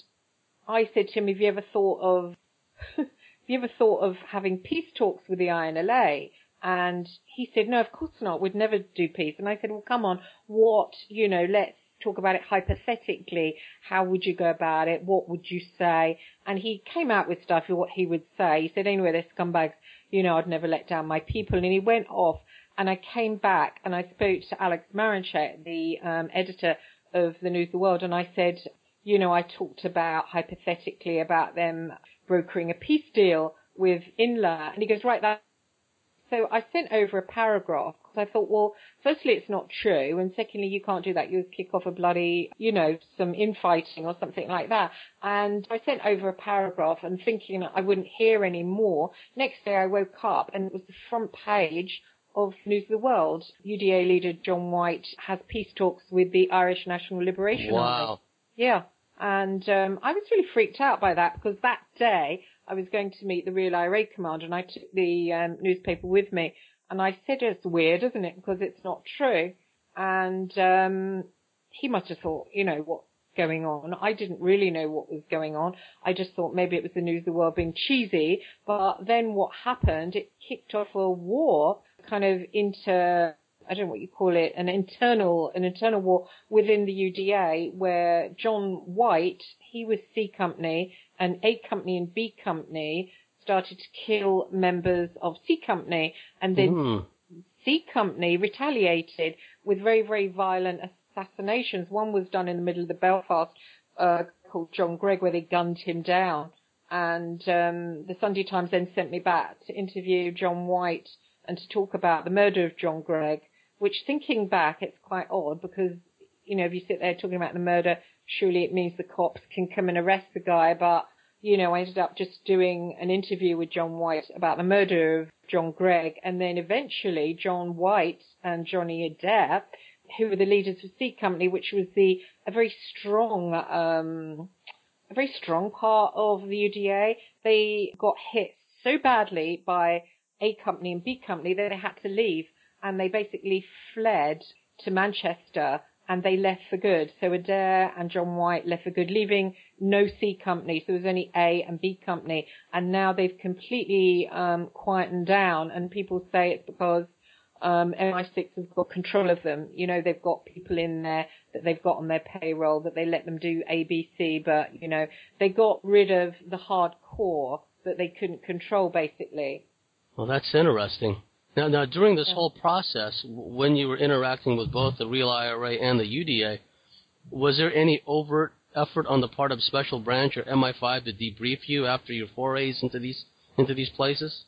I said to him, have you ever thought of, have you ever thought of having peace talks with the I N L A? And he said, no, of course not. We'd never do peace. And I said, well, come on, what, you know, let's talk about it hypothetically. How would you go about it? What would you say? And he came out with stuff of what he would say. He said, anyway, they're scumbags, you know, I'd never let down my people. And he went off, and I came back and I spoke to Alex Marinchek, the um, editor of the News of the World, and I said, you know, I talked about hypothetically about them brokering a peace deal with Inla. And he goes, right, that. So I sent over a paragraph because I thought, well, firstly, it's not true. And secondly, you can't do that. You'll kick off a bloody, you know, some infighting or something like that. And I sent over a paragraph and thinking that I wouldn't hear any more. Next day I woke up and it was the front page of News of the World. U D A leader John White has peace talks with the Irish National Liberation Army. Wow. Yeah. And um, I was really freaked out by that because that day I was going to meet the Real I R A commander and I took the um, newspaper with me. And I said, it's weird, isn't it? Because it's not true. And um, he must have thought, you know, what's going on. I didn't really know what was going on. I just thought maybe it was the News of the World being cheesy. But then what happened, it kicked off a war kind of into, I don't know what you call it, an internal, an internal war within the U D A where John White, he was C Company and A Company and B Company started to kill members of C Company, and then mm. C Company retaliated with very, very violent assassinations. One was done in the middle of the Belfast, uh, called John Gregg, where they gunned him down. And um, the Sunday Times then sent me back to interview John White and to talk about the murder of John Gregg, which, thinking back, it's quite odd because, you know, if you sit there talking about the murder, surely it means the cops can come and arrest the guy. But, you know, I ended up just doing an interview with John White about the murder of John Gregg. And then eventually John White and Johnny Adair, who were the leaders of C Company, which was the a very strong, um, a very strong part of the U D A, they got hit so badly by A Company and B Company that they had to leave. And they basically fled to Manchester and they left for good. So Adair and John White left for good, leaving no C Company. So there was only A and B Company. And now they've completely um, quietened down. And people say it's because um, M I six has got control of them. You know, they've got people in there that they've got on their payroll, that they let them do A B C. But, you know, they got rid of the hardcore that they couldn't control, basically. Well, that's interesting. Now, now, during this whole process, when you were interacting with both the Real I R A and the U D A, was there any overt effort on the part of Special Branch or M I five to debrief you after your forays into these into these places?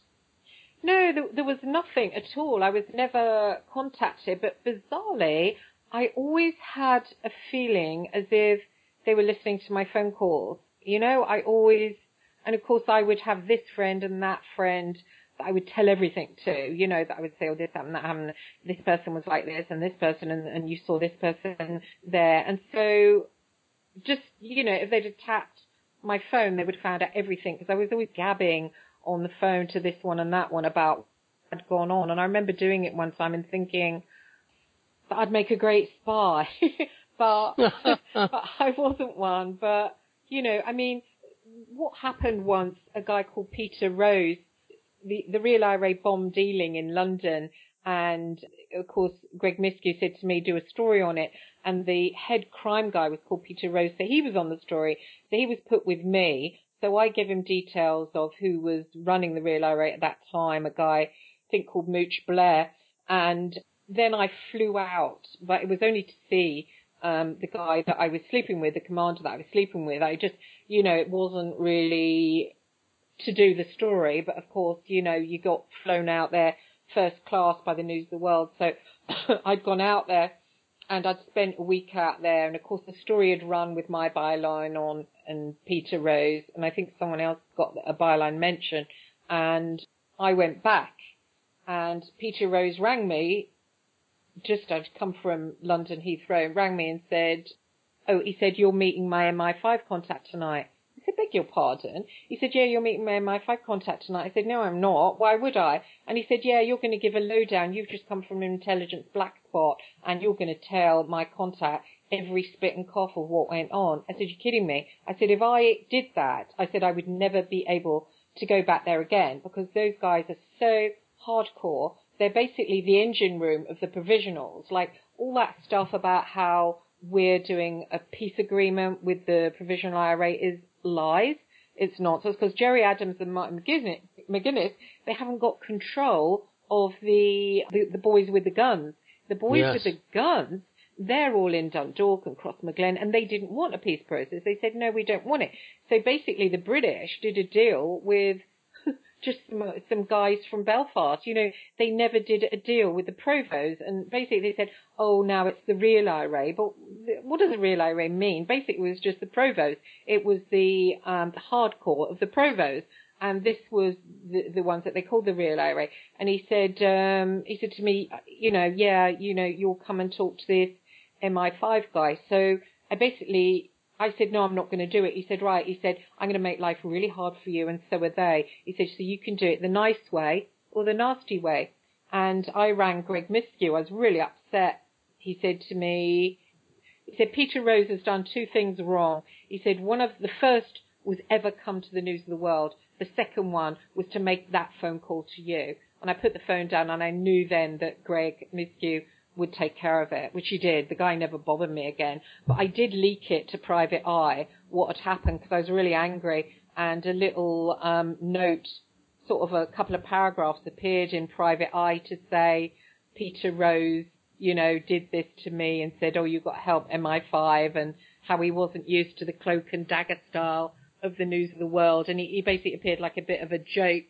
No, there, there was nothing at all. I was never contacted, but bizarrely, I always had a feeling as if they were listening to my phone calls. You know, I always, and of course I would have this friend and that friend that I would tell everything to, you know, that I would say, oh, this happened, that happened, this person was like this, and this person, and, and you saw this person there. And so, just, you know, if they'd have tapped my phone, they would have found out everything, because I was always gabbing on the phone to this one and that one about what had gone on. And I remember doing it one time and thinking that I'd make a great spy, but, but I wasn't one. But, you know, I mean, what happened once, a guy called Peter Rose, The, the Real I R A bomb dealing in London, and of course Greg Miskiw said to me, do a story on it, and the head crime guy was called Peter Rose, so he was on the story, so he was put with me, so I gave him details of who was running the Real I R A at that time, a guy I think called Mooch Blair, and then I flew out, but it was only to see um, the guy that I was sleeping with, the commander that I was sleeping with. I just, you know, it wasn't really to do the story, but of course, you know, you got flown out there first class by the News of the World. So I'd gone out there and I'd spent a week out there. And of course, the story had run with my byline on and Peter Rose. And I think someone else got a byline mention. And I went back and Peter Rose rang me. Just I'd come from London Heathrow, rang me and said, oh, he said, you're meeting my M I five contact tonight. I said, beg your pardon. He said, yeah, you're meeting my M I five contact tonight. I said, no, I'm not. Why would I? And he said, yeah, you're going to give a lowdown. You've just come from an intelligence black spot and you're going to tell my contact every spit and cough of what went on. I said, you're kidding me. I said, if I did that, I said I would never be able to go back there again because those guys are so hardcore. They're basically the engine room of the provisionals. Like all that stuff about how we're doing a peace agreement with the provisional I R A is lies. It's nonsense because Jerry Adams and Martin McGuinness, McGuinness, they haven't got control of the, the the boys with the guns. The boys yes. with the guns, they're all in Dundalk and Crossmaglen, and they didn't want a peace process. They said, no, we don't want it. So basically the British did a deal with just some, some guys from Belfast. You know, they never did a deal with the Provos, and basically they said, oh, now it's the real I R A. But what does the real I R A mean? Basically it was just the Provos. It was the, um, the hardcore of the Provos. And this was the, the ones that they called the real I R A. And he said, um, he said to me, you know, yeah, you know, you'll come and talk to this M I five guy. So I basically, I said, no, I'm not going to do it. He said, right. He said, I'm going to make life really hard for you, and so are they. He said, so you can do it the nice way or the nasty way. And I rang Greg Miskew. I was really upset. He said to me, he said, Peter Rose has done two things wrong. He said, one of the first was ever come to the News of the World. The second one was to make that phone call to you. And I put the phone down, and I knew then that Greg Miskew would take care of it, which he did. The guy never bothered me again. But I did leak it to Private Eye, what had happened, because I was really angry. And a little um, note, sort of a couple of paragraphs appeared in Private Eye to say, Peter Rose, you know, did this to me and said, oh, you got help, M I five, and how he wasn't used to the cloak and dagger style of the News of the World. And he, he basically appeared like a bit of a joke.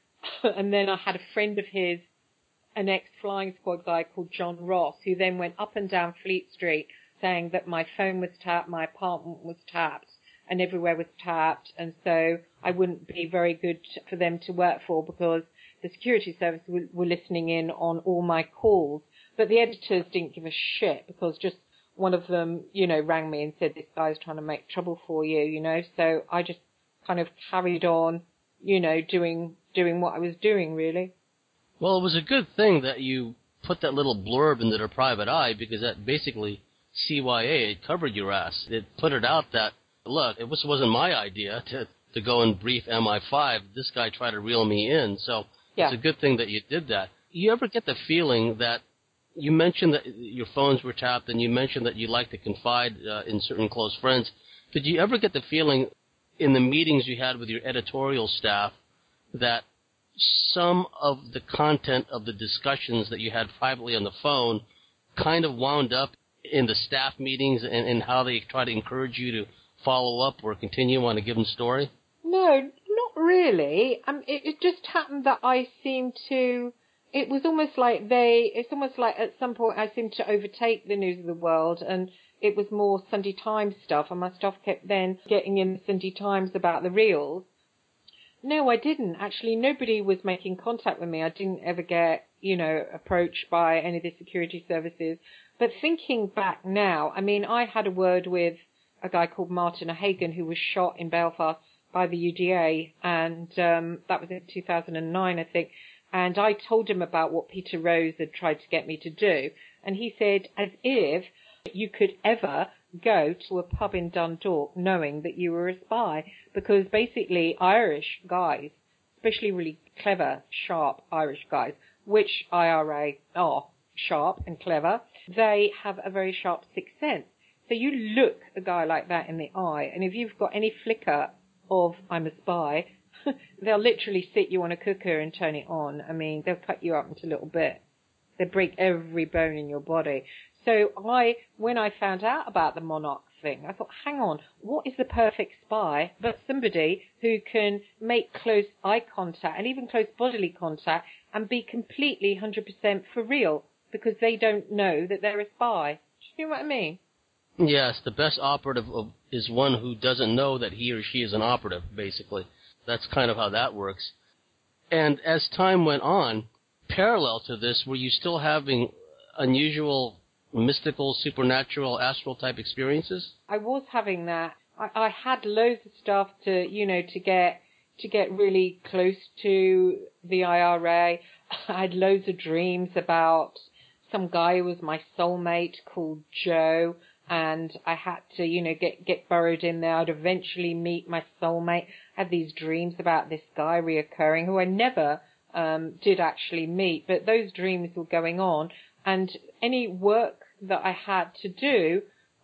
And then I had a friend of his, an ex-flying squad guy called John Ross, who then went up and down Fleet Street saying that my phone was tapped, my apartment was tapped, and everywhere was tapped, and so I wouldn't be very good for them to work for because the security service were, were listening in on all my calls. But the editors didn't give a shit because just one of them, you know, rang me and said, this guy's trying to make trouble for you, you know, so I just kind of carried on, you know, doing doing what I was doing, really. Well, it was a good thing that you put that little blurb into the Private Eye because that basically C Y A had covered your ass. It put it out that, look, it wasn't my idea to, to go and brief M I five. This guy tried to reel me in. So yeah. It's a good thing that you did that. You ever get the feeling that you mentioned that your phones were tapped and you mentioned that you like to confide uh, in certain close friends. Did you ever get the feeling in the meetings you had with your editorial staff that some of the content of the discussions that you had privately on the phone kind of wound up in the staff meetings and, and how they try to encourage you to follow up or continue on a given story? No, not really. Um, it, it just happened that I seemed to, it was almost like they, it's almost like at some point I seemed to overtake the News of the World, and it was more Sunday Times stuff, and my stuff kept then getting in the Sunday Times about the reels. No, I didn't. Actually, nobody was making contact with me. I didn't ever get, you know, approached by any of the security services. But thinking back now, I mean, I had a word with a guy called Martin O'Hagan who was shot in Belfast by the U D A, and um, that was in two thousand nine, I think. And I told him about what Peter Rose had tried to get me to do. And he said, as if you could ever go to a pub in Dundalk knowing that you were a spy, because basically Irish guys, especially really clever, sharp Irish guys, which I R A are sharp and clever, they have a very sharp sixth sense. So you look a guy like that in the eye, and if you've got any flicker of I'm a spy, they'll literally sit you on a cooker and turn it on. I mean, they'll cut you up into little bits. They break every bone in your body. So I, when I found out about the Monarch thing, I thought, hang on, what is the perfect spy but somebody who can make close eye contact and even close bodily contact and be completely one hundred percent for real because they don't know that they're a spy. Do you know what I mean? Yes, the best operative is one who doesn't know that he or she is an operative, basically. That's kind of how that works. And as time went on, parallel to this, were you still having unusual, mystical, supernatural, astral-type experiences? I was having that. I, I had loads of stuff to, you know, to get to get really close to the I R A. I had loads of dreams about some guy who was my soulmate called Joe, and I had to, you know, get, get burrowed in there. I'd eventually meet my soulmate. I had these dreams about this guy reoccurring who I never um, did actually meet, but those dreams were going on, and any work that I had to do,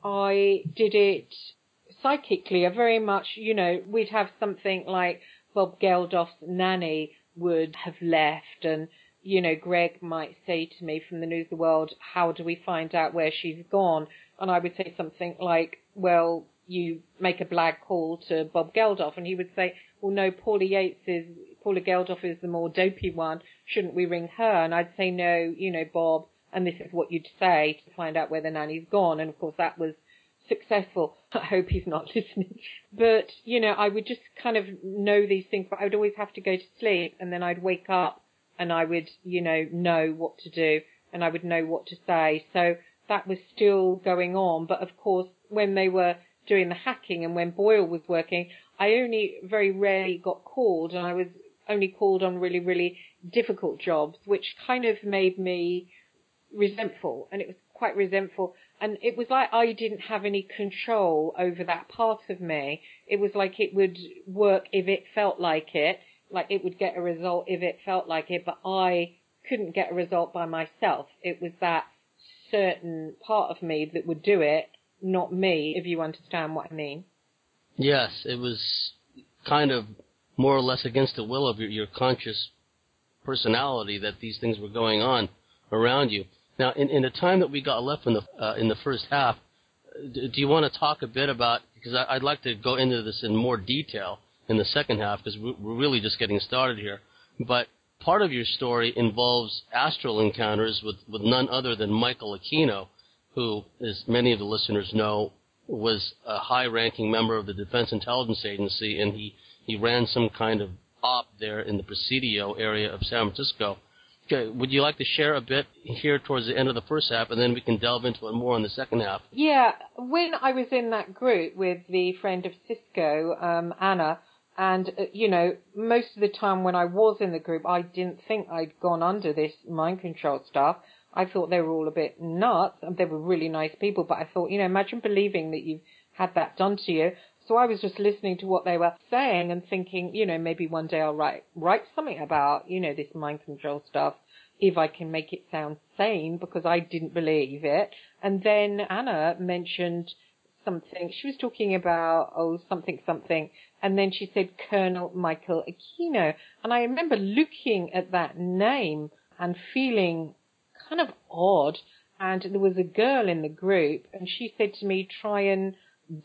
I did it psychically. I very much, you know, we'd have something like Bob Geldof's nanny would have left, and, you know, Greg might say to me from the News of the World, how do we find out where she's gone? And I would say something like, well, you make a blag call to Bob Geldof, and he would say, well, no, Paula Yates is, Paula Geldof is the more dopey one. Shouldn't we ring her? And I'd say, no, you know, Bob, and this is what you'd say to find out where the nanny's gone. And of course that was successful. I hope he's not listening. But, you know, I would just kind of know these things, but I would always have to go to sleep, and then I'd wake up and I would, you know, know what to do, and I would know what to say. So that was still going on. But of course, when they were doing the hacking and when Boyle was working, I only very rarely got called, and I was only called on really, really difficult jobs, which kind of made me resentful, and it was quite resentful. And it was like I didn't have any control over that part of me. It was like it would work if it felt like it, like it would get a result if it felt like it, but I couldn't get a result by myself. It was that certain part of me that would do it, not me, if you understand what I mean. Yes, it was kind of more or less against the will of your, your conscious personality that these things were going on around you. Now, in, in the time that we got left in the uh, in the first half, do, do you want to talk a bit about, because I, I'd like to go into this in more detail in the second half, because we're really just getting started here, but part of your story involves astral encounters with, with none other than Michael Aquino, who, as many of the listeners know, was a high-ranking member of the Defense Intelligence Agency, and he, he ran some kind of op there in the Presidio area of San Francisco. Okay, would you like to share a bit here towards the end of the first half, and then we can delve into it more in the second half? Yeah, when I was in that group with the friend of Cisco, um, Anna, and, uh, you know, most of the time when I was in the group, I didn't think I'd gone under this mind control stuff. I thought they were all a bit nuts. They were really nice people, but I thought, you know, imagine believing that you've had that done to you. So I was just listening to what they were saying and thinking, you know, maybe one day I'll write write something about, you know, this mind control stuff, if I can make it sound sane, because I didn't believe it. And then Anna mentioned something. She was talking about, oh, something, something. And then she said Colonel Michael Aquino. And I remember looking at that name and feeling kind of odd. And there was a girl in the group, and she said to me, try and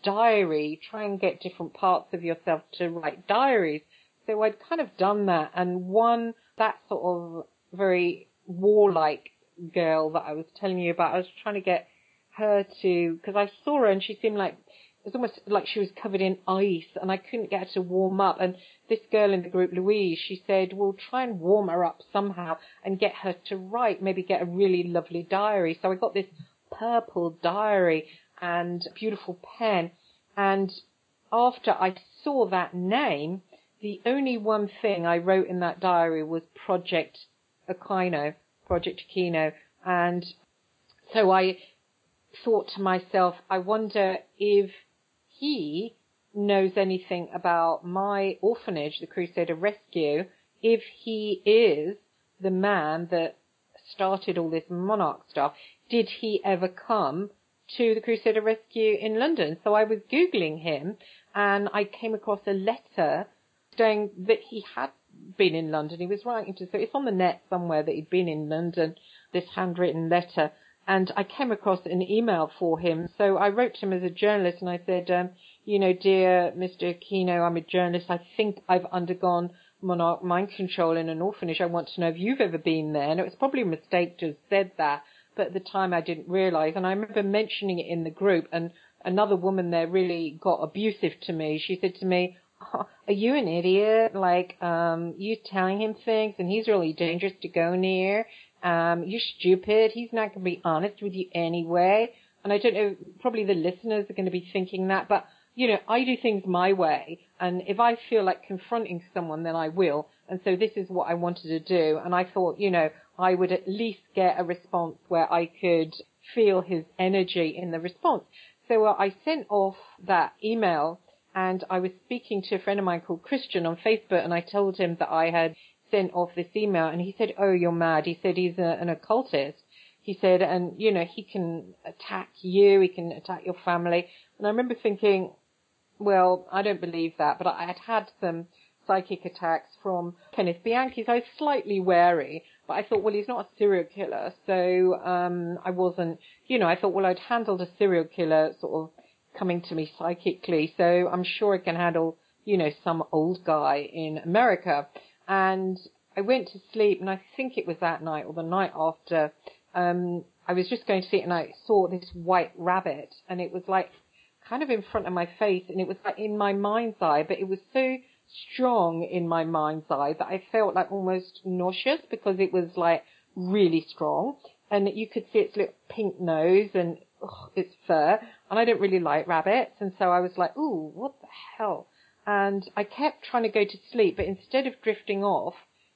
diary, try and get different parts of yourself to write diaries. So I'd kind of done that, and one, that sort of very warlike girl that I was telling you about, I was trying to get her to, because I saw her and she seemed like, it was almost like she was covered in ice, and I couldn't get her to warm up. And this girl in the group, Louise, she said, well, try and warm her up somehow and get her to write, maybe get a really lovely diary. So I got this purple diary and beautiful pen. And after I saw that name, the only one thing I wrote in that diary was Project Aquino, Project Aquino. And so I thought to myself, I wonder if he knows anything about my orphanage, the Crusader Rescue, if he is the man that started all this Monarch stuff. Did he ever come to the Crusader Rescue in London? So I was Googling him, and I came across a letter saying that he had been in London. He was writing to, so it's on the net somewhere that he'd been in London, this handwritten letter. And I came across an email for him. So I wrote to him as a journalist and I said, um, you know, dear Mister Aquino, I'm a journalist. I think I've undergone monarch mind control in an orphanage. I want to know if you've ever been there. And it was probably a mistake to have said that, but at the time I didn't realize. And I remember mentioning it in the group, and another woman there really got abusive to me. She said to me, oh, are you an idiot? Like, um, you telling him things and he's really dangerous to go near. Um, you're stupid. He's not going to be honest with you anyway. And I don't know, probably the listeners are going to be thinking that, but, you know, I do things my way. And if I feel like confronting someone, then I will. And so this is what I wanted to do. And I thought, you know, I would at least get a response where I could feel his energy in the response. So uh, I sent off that email, and I was speaking to a friend of mine called Christian on Facebook, and I told him that I had sent off this email, and he said, oh, you're mad. He said he's a, an occultist. He said, and, you know, he can attack you, he can attack your family. And I remember thinking, well, I don't believe that, but I had had some psychic attacks from Kenneth Bianchi, so I was slightly wary, but I thought, well, he's not a serial killer, so um, I wasn't, you know, I thought, well, I'd handled a serial killer sort of coming to me psychically, so I'm sure I can handle, you know, some old guy in America. And I went to sleep, and I think it was that night or the night after, um, I was just going to sleep, and I saw this white rabbit, and it was like kind of in front of my face, and it was like in my mind's eye, but it was so strong in my mind's eye that I felt like almost nauseous because it was like really strong, and you could see its little pink nose and ugh, its fur, and I don't really like rabbits, and so I was like, ooh, what the hell? And I kept trying to go to sleep, but instead of drifting off,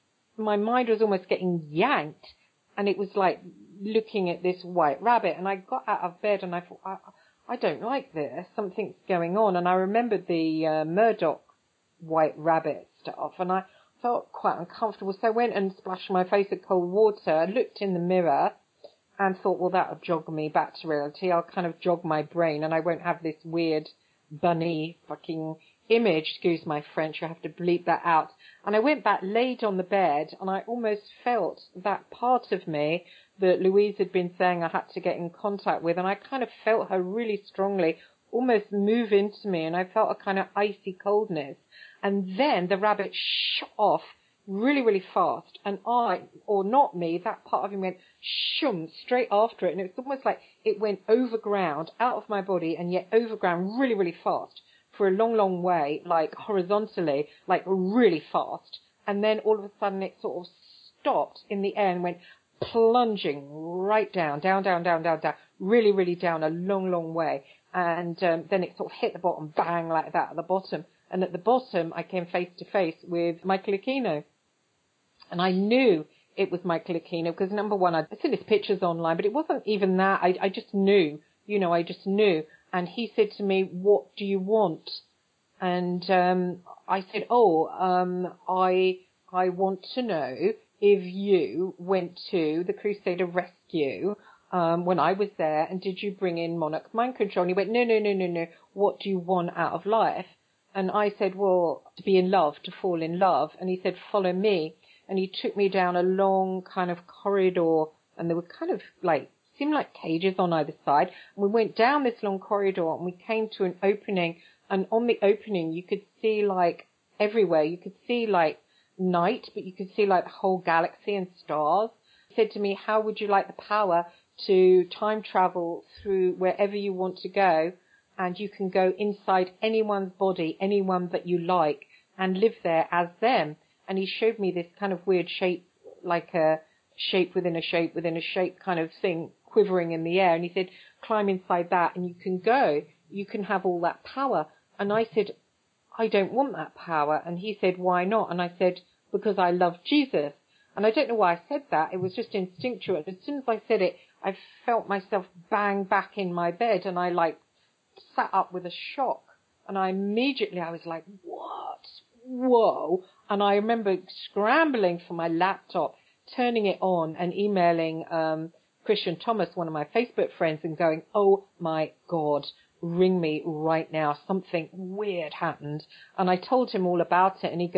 my mind was almost getting yanked, and it was like looking at this white rabbit. And I got out of bed, and I thought, I, I don't like this. Something's going on. And I remembered the uh, Murdoch white rabbit stuff, and I felt quite uncomfortable. So I went and splashed my face with cold water. I looked in the mirror and thought, well, that'll jog me back to reality. I'll kind of jog my brain, and I won't have this weird bunny fucking image, excuse my French, I have to bleep that out. And I went back, laid on the bed, and I almost felt that part of me that Louise had been saying I had to get in contact with, and I kind of felt her really strongly almost move into me, and I felt a kind of icy coldness. And then the rabbit shot off really, really fast, and I, or not me, that part of me went shum straight after it, and it was almost like it went over ground, out of my body, and yet over ground really, really fast. For a long, long way, like horizontally, like really fast. And then all of a sudden it sort of stopped in the air and went plunging right down, down, down, down, down, down, really, really down a long, long way. And um, then it sort of hit the bottom, bang, like that at the bottom. And at the bottom, I came face to face with Michael Aquino. And I knew it was Michael Aquino because, number one, I'd seen his pictures online, but it wasn't even that. I, I just knew, you know, I just knew. And he said to me, what do you want? And um, I said, oh, um, I I want to know if you went to the Crusader Rescue um, when I was there, and did you bring in Monarch Mind Control? And he went, no, no, no, no, no. What do you want out of life? And I said, well, to be in love, to fall in love. And he said, follow me. And he took me down a long kind of corridor, and there were kind of like, seemed like cages on either side. And we went down this long corridor, and we came to an opening, and on the opening you could see like everywhere. You could see like night, but you could see like the whole galaxy and stars. He said to me, how would you like the power to time travel through wherever you want to go, and you can go inside anyone's body, anyone that you like, and live there as them? And he showed me this kind of weird shape, like a shape within a shape within a shape kind of thing, quivering in the air. And he said, climb inside that and you can go. You can have all that power. And I said, I don't want that power. And he said, why not? And I said, because I love Jesus. And I don't know why I said that. It was just instinctual. As soon as I said it, I felt myself bang back in my bed, and I like sat up with a shock. And I immediately, I was like, what? Whoa. And I remember scrambling for my laptop, turning it on and emailing um, Christian Thomas, one of my Facebook friends, and going, oh my God, ring me right now. Something weird happened. And I told him all about it, and he goes,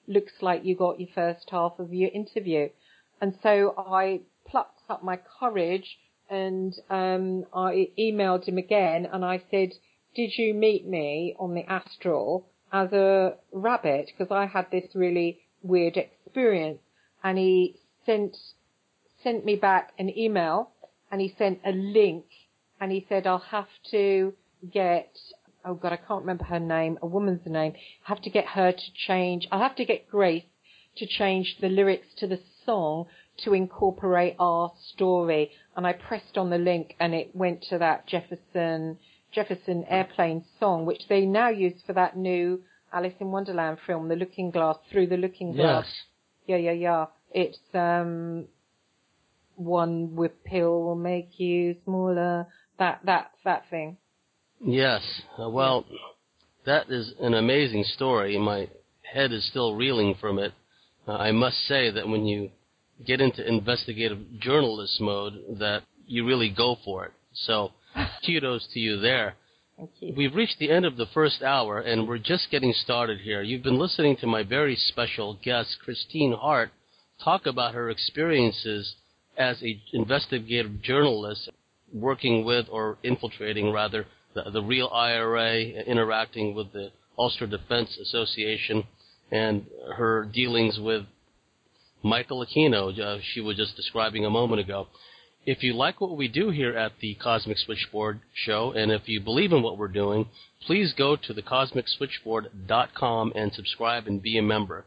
looks like you got your first half of your interview. And so I plucked up my courage and um, I emailed him again and I said, did you meet me on the astral as a rabbit? Because I had this really weird experience. And he sent sent me back an email and he sent a link and he said, I'll have to get, oh God, I can't remember her name, a woman's name. I have to get her to change, I'll have to get Grace to change the lyrics to the song to incorporate our story. And I pressed on the link and it went to that Jefferson Jefferson Airplane song, which they now use for that new Alice in Wonderland film, The Looking Glass, Through the Looking Glass. Yes. Yeah, yeah, yeah. It's um, one with pill will make you smaller. That that that thing. Yes. Uh, well, that is an amazing story. My head is still reeling from it. Uh, I must say that when you get into investigative journalist mode, that you really go for it. So, kudos to you there. Thank you. We've reached the end of the first hour, and we're just getting started here. You've been listening to my very special guest, Christine Hart, talk about her experiences as an investigative journalist working with, or infiltrating, rather, the, the real I R A, interacting with the Ulster Defense Association, and her dealings with Michael Aquino, uh, she was just describing a moment ago. If you like what we do here at the Cosmic Switchboard Show, and if you believe in what we're doing, please go to the cosmic switchboard dot com and subscribe and be a member.